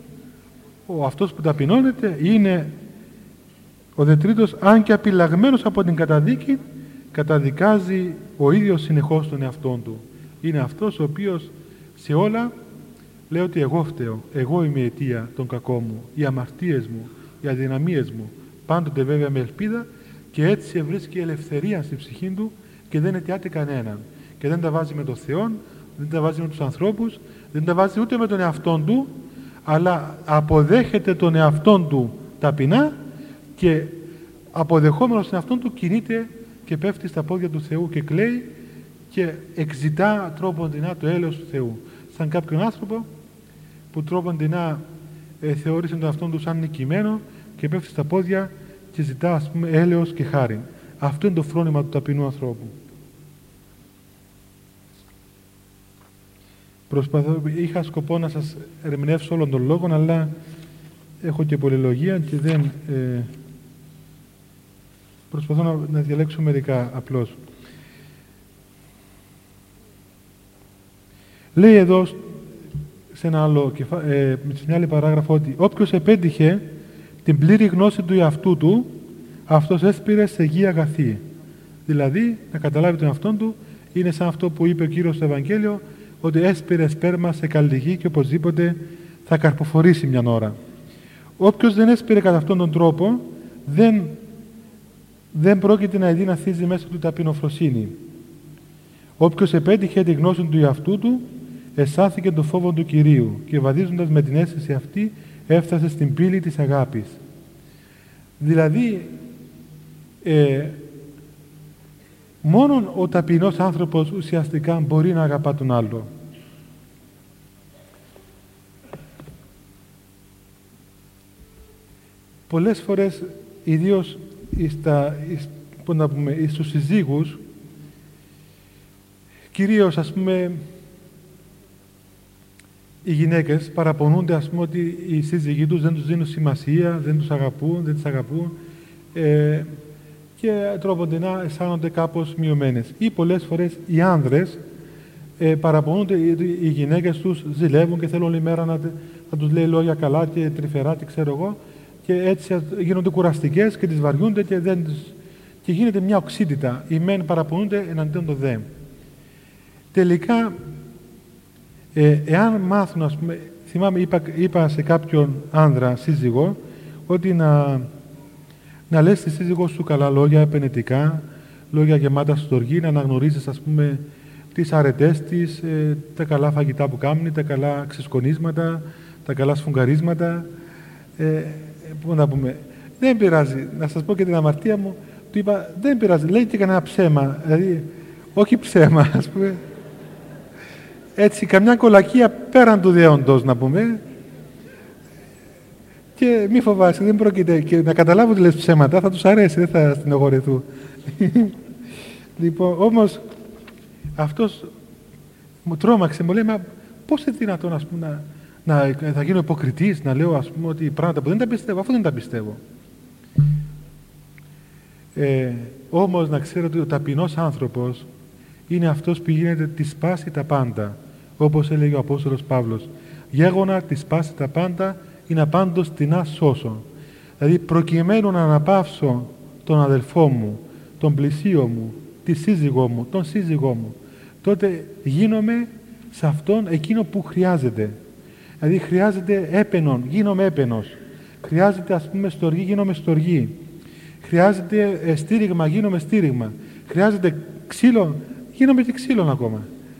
ο αυτός που ταπεινώνεται, είναι ο δε τρίτος, αν και απειλαγμένος από την καταδίκη, καταδικάζει ο ίδιος συνεχώς τον εαυτόν του. Είναι αυτός ο οποίος σε όλα λέει ότι εγώ φταίω, εγώ είμαι η αιτία των κακών μου, οι αμαρτίες μου, οι αδυναμίες μου, πάντοτε βέβαια με ελπίδα, και έτσι βρίσκει ελευθερία στη ψυχή του και δεν αιτιάται κανέναν. Και δεν τα βάζει με τον Θεό, δεν τα βάζει με τους ανθρώπους, δεν τα βάζει ούτε με τον εαυτόν του, αλλά αποδέχεται τον εαυτόν του ταπεινά και αποδεχόμενος τον εαυτόν του κινείται και πέφτει στα πόδια του Θεού και κλαίει και εξητά τρόποντινά το έλεος του Θεού. Σαν κάποιον άνθρωπο που τρόποντινά ε, θεώρησε τον εαυτόν του σαν νικημένο και πέφτει στα πόδια και ζητά, ας πούμε, έλεος και χάρη. Αυτό είναι το φρόνημα του ταπεινού ανθρώπου. Προσπαθώ, είχα σκοπό να σας ερμηνεύσω όλων των λόγων, αλλά έχω και πολυλογία και δεν ε, προσπαθώ να, να διαλέξω μερικά απλώς. Λέει εδώ σε, ένα άλλο, ε, σε μια άλλη παράγραφο ότι όποιος επέτυχε την πλήρη γνώση του εαυτού του, αυτός έσπηρε σε γη αγαθή. Δηλαδή, να καταλάβει τον εαυτόν του, είναι σαν αυτό που είπε ο Κύριος στο Ευαγγέλιο, ότι έσπηρε σπέρμα σε καλή γη και οπωσδήποτε θα καρποφορήσει μια ώρα. Όποιος δεν έσπηρε κατά αυτόν τον τρόπο, δεν, δεν πρόκειται να δει να θύζει μέσα του ταπεινοφροσύνη. Όποιος επέτυχε τη γνώση του εαυτού του, αισθάνθηκε το φόβο του Κυρίου και βαδίζοντας με την αίσθηση αυτή, έφτασε στην πύλη της αγάπης. Δηλαδή, ε, μόνον ο ταπεινός άνθρωπος ουσιαστικά μπορεί να αγαπά τον άλλο. Πολλές φορές, ιδίως στα, να πούμε, στους συζύγους, κυρίως ας πούμε οι γυναίκες παραπονούνται ας πούμε ότι οι σύζυγοι τους δεν τους δίνουν σημασία, δεν τους αγαπούν, δεν τις αγαπούν ε, και τρόπονται να αισθάνονται κάπως μειωμένες. Ή πολλές φορές οι άνδρες ε, παραπονούνται ότι οι γυναίκες τους ζηλεύουν και θέλουν όλη μέρα να, να τους λέει λόγια καλά και τρυφερά και ξέρω εγώ, και έτσι γίνονται κουραστικές και τις βαριούνται και, δεν τους... και γίνεται μια οξύτητα. Οι μεν παραπονούνται εναντίον των δε. Τελικά, ε, εάν μάθουν, ας πούμε, θυμάμαι είπα, είπα σε κάποιον άνδρα σύζυγο ότι να, να λες στη σύζυγό σου καλά λόγια επενετικά, λόγια γεμάτα στοργή, να αναγνωρίζεις ας πούμε τις αρετές της, ε, τα καλά φαγητά που κάνει, τα καλά ξεσκονίσματα, τα καλά σφουγγαρίσματα. Ε, Πού να πούμε, δεν πειράζει, να σας πω και την αμαρτία μου, του είπα, δεν πειράζει, λέει και κανένα ψέμα, δηλαδή, όχι ψέμα, ας πούμε, έτσι, καμιά κολακία πέραν του δεόντος, να πούμε, και μη φοβάσαι, δεν πρόκειται, και να καταλάβω ότι λες ψέματα, θα τους αρέσει, δεν θα στενοχωρηθούν. Λοιπόν, όμως, αυτός μου τρόμαξε, μου λέει, μα πώς είναι δυνατόν, ας πούμε, να... Να, θα γίνω υποκριτής, να λέω ας πούμε ότι πράγματα που δεν τα πιστεύω, αφού δεν τα πιστεύω. Ε, όμως να ξέρετε ότι ο ταπεινός άνθρωπος είναι αυτός που γίνεται τη σπάση τα πάντα, όπως έλεγε ο Απόστολος Παύλος. Γέγονα τη σπάση τα πάντα είναι απάντως τεινά σώσον. Δηλαδή προκειμένου να αναπαύσω τον αδελφό μου, τον πλησίο μου, τη σύζυγό μου, τον σύζυγό μου, τότε γίνομαι σε αυτόν εκείνο που χρειάζεται. Δηλαδή χρειάζεται έπαινον, γίνομαι έπαινος. Χρειάζεται ας πούμε στοργή, γίνομαι στοργή. Χρειάζεται ε, στήριγμα, γίνομαι στήριγμα. Χρειάζεται ξύλο, γίνομαι και ξύλο ακόμα.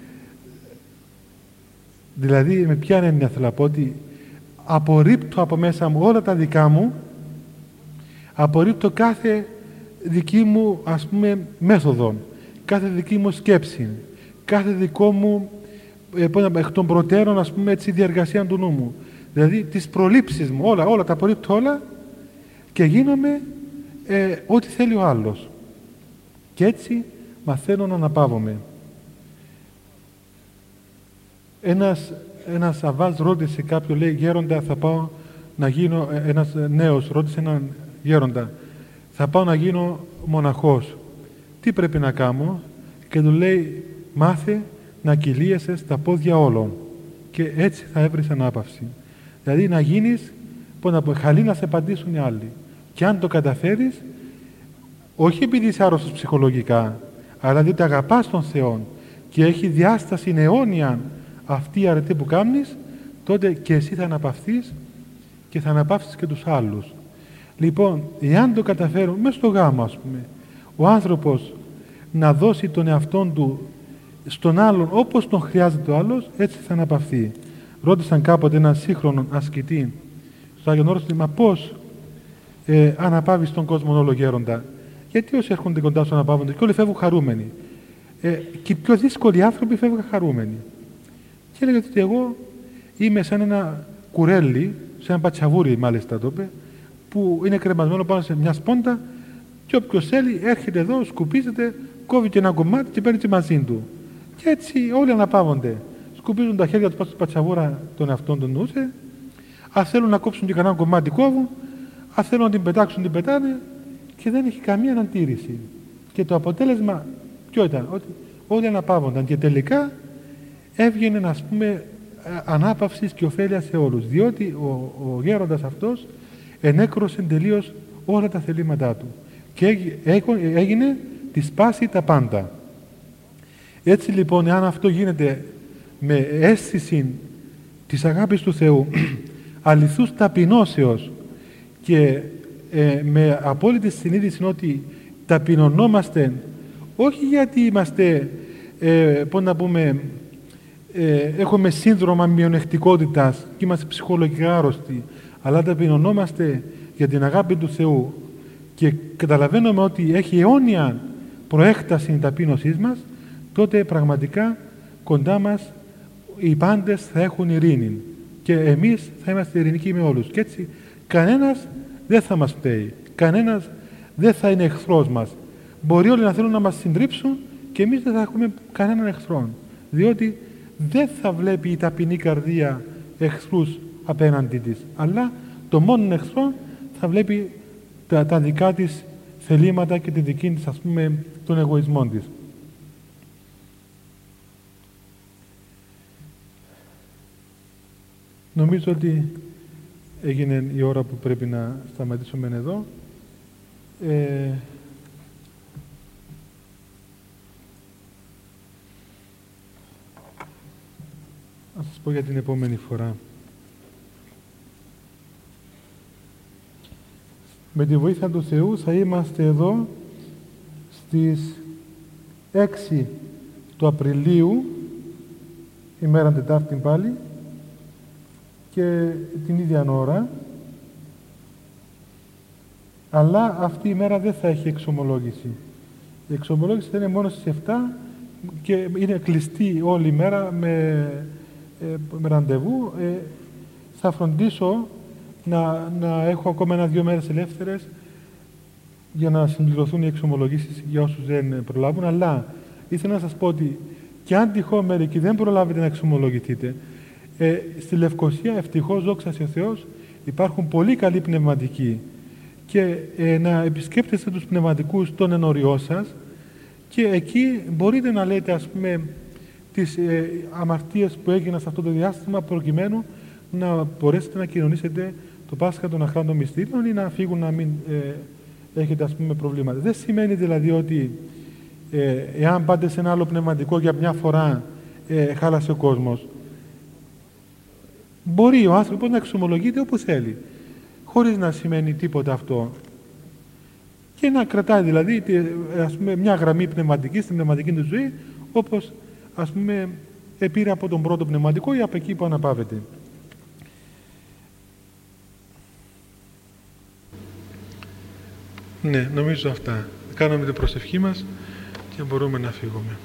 Δηλαδή με ποια έννοια θέλω να πω ότι απορρίπτω από μέσα μου όλα τα δικά μου, απορρίπτω κάθε δική μου ας πούμε μέθοδο, κάθε δική μου σκέψη, κάθε δικό μου εκ των προτέρων, ας πούμε, έτσι, διαργασία του νου μου. Δηλαδή, τις προλήψεις μου, όλα, όλα τα απορρίπτω όλα και γίνομαι ε, ό,τι θέλει ο άλλος. Και έτσι μαθαίνω να αναπαύομαι. Ένας, ένας αβάς ρώτησε κάποιον, λέει, γέροντα, θα πάω να γίνω, ένας νέος ρώτησε έναν γέροντα, θα πάω να γίνω μοναχός. Τι πρέπει να κάνω? Και του λέει, μάθε να κυλίεσαι στα πόδια όλων και έτσι θα έβρεις ανάπαυση. Δηλαδή να γίνεις, πώς να πω, χαλή να σε απαντήσουν οι άλλοι. Και αν το καταφέρεις, όχι επειδή είσαι άρρωστος ψυχολογικά, αλλά διότι αγαπάς τον Θεό και έχει διάσταση αιώνια αυτή η αρετή που κάνεις, τότε και εσύ θα αναπαυθείς και θα αναπαύσεις και τους άλλους. Λοιπόν, εάν το καταφέρουν, μέσα στο γάμο ας πούμε, ο άνθρωπος να δώσει τον εαυτόν του στον άλλον όπως τον χρειάζεται ο άλλος, έτσι θα αναπαυθεί. Ρώτησαν κάποτε έναν σύγχρονο ασκητή στο Άγιον Όρος, μα πώς ε, αναπαύεις τον κόσμο όλο γέροντα? Γιατί όσοι έρχονται κοντά σου αναπαύονται και όλοι φεύγουν χαρούμενοι. Ε, και οι πιο δύσκολοι άνθρωποι φεύγουν χαρούμενοι. Και έλεγε ότι εγώ είμαι σαν ένα κουρέλι, σε ένα πατσαβούρι μάλιστα το είπε, που είναι κρεμασμένο πάνω σε μια σπόντα και όποιος θέλει έρχεται εδώ, σκουπίζεται, κόβει και ένα κομμάτι και παίρνει μαζί του. Και έτσι όλοι αναπαύονται. Σκουπίζουν τα χέρια του πάνω στην πατσαβούρα των εαυτών των νούσε. Αν θέλουν να κόψουν και κανένα κομμάτι κόβουν. Αν θέλουν να την πετάξουν την πετάνε. Και δεν έχει καμία αναντήρηση. Και το αποτέλεσμα ποιο ήταν? Ότι όλοι αναπαύονταν. Και τελικά έβγαινε, ας πούμε, ανάπαυσης και ωφέλεια σε όλους, διότι ο, ο γέροντας αυτός ενέκρωσε τελείως όλα τα θελήματά του και έγινε τη σπάση τα πάντα. Έτσι λοιπόν, εάν αυτό γίνεται με αίσθηση της αγάπης του Θεού, αληθούς ταπεινώσεως και ε, με απόλυτη συνείδηση ότι ταπεινωνόμαστε όχι γιατί είμαστε, ε, πώς να πούμε, ε, έχουμε σύνδρομα μειονεκτικότητας και είμαστε ψυχολογικά άρρωστοι, αλλά ταπεινωνόμαστε για την αγάπη του Θεού και καταλαβαίνουμε ότι έχει αιώνια προέκταση η ταπείνωσή μας, τότε πραγματικά κοντά μας οι πάντες θα έχουν ειρήνη και εμείς θα είμαστε ειρηνικοί με όλους. Και έτσι κανένας δεν θα μας φταίει, κανένας δεν θα είναι εχθρός μας. Μπορεί όλοι να θέλουν να μας συντρίψουν και εμείς δεν θα έχουμε κανέναν εχθρό, διότι δεν θα βλέπει η ταπεινή καρδία εχθρούς απέναντι της, αλλά το μόνο εχθρό θα βλέπει τα, τα δικά της θελήματα και τη δική της, ας πούμε, τον εγωισμό της. Νομίζω ότι έγινε η ώρα που πρέπει να σταματήσουμε εδώ. Ε, να σας πω για την επόμενη φορά. Με τη βοήθεια του Θεού θα είμαστε εδώ στις έξι του Απριλίου, ημέρα Τετάρτη πάλι, και την ίδια ώρα, αλλά αυτή η μέρα δεν θα έχει εξομολόγηση. Η εξομολόγηση θα είναι μόνο στις εφτά και είναι κλειστή όλη η μέρα με, ε, με ραντεβού. Ε, θα φροντίσω να, να έχω ακόμα ένα-δύο μέρες ελεύθερες για να συμπληρωθούν οι εξομολογήσεις για όσους δεν προλάβουν, αλλά ήθελα να σας πω ότι και αν τυχόν μερικοί δεν προλάβετε να εξομολογηθείτε, Ε, στη Λευκοσία, ευτυχώς, δόξα σε ο Θεός, υπάρχουν πολύ καλοί πνευματικοί και ε, να επισκέπτεστε τους πνευματικούς των ενωριών σας και εκεί μπορείτε να λέτε, ας πούμε, τις ε, αμαρτίες που έγιναν σε αυτό το διάστημα, προκειμένου να μπορέσετε να κοινωνήσετε το Πάσχα των Αχράντων Μυστήριων ή να φύγουν να μην ε, έχετε, ας πούμε, προβλήματα. Δεν σημαίνει δηλαδή ότι ε, εάν πάτε σε ένα άλλο πνευματικό για μια φορά ε, χάλασε ο κόσμος. Μπορεί ο άνθρωπος να εξομολογείται όπως θέλει, χωρίς να σημαίνει τίποτα αυτό. Και να κρατάει δηλαδή, ας πούμε, μια γραμμή πνευματική στην πνευματική του ζωή, όπως, ας πούμε, επήρε από τον πρώτο πνευματικό ή από εκεί που αναπαύεται. Ναι, νομίζω αυτά. Κάναμε την προσευχή μας και μπορούμε να φύγουμε.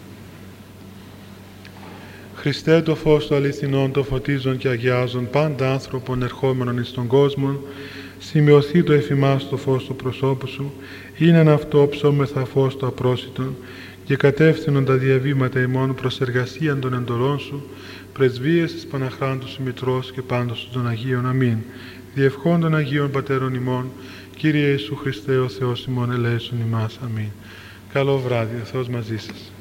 Χριστέ, το φως του αληθινών, το φωτίζον και αγιάζον πάντα άνθρωπον ερχόμενον εις τον κόσμο, σημειωθεί το εφημάς το φως του προσώπου σου, είναι αυτό ψώμεθα φως το απρόσιτον, και κατεύθυνον τα διαβήματα ημών προς εργασίαν των εντολών σου, πρεσβείες της Παναχράντου σου Μητρός και πάντως των Αγίων. Αμήν. Διευχών των Αγίων Πατέρων ημών, Κύριε Ιησού Χριστέ ο Θεός ημών, ελέησον ημάς. Αμήν. Καλό βράδυ. Ο Θεός μαζί σας.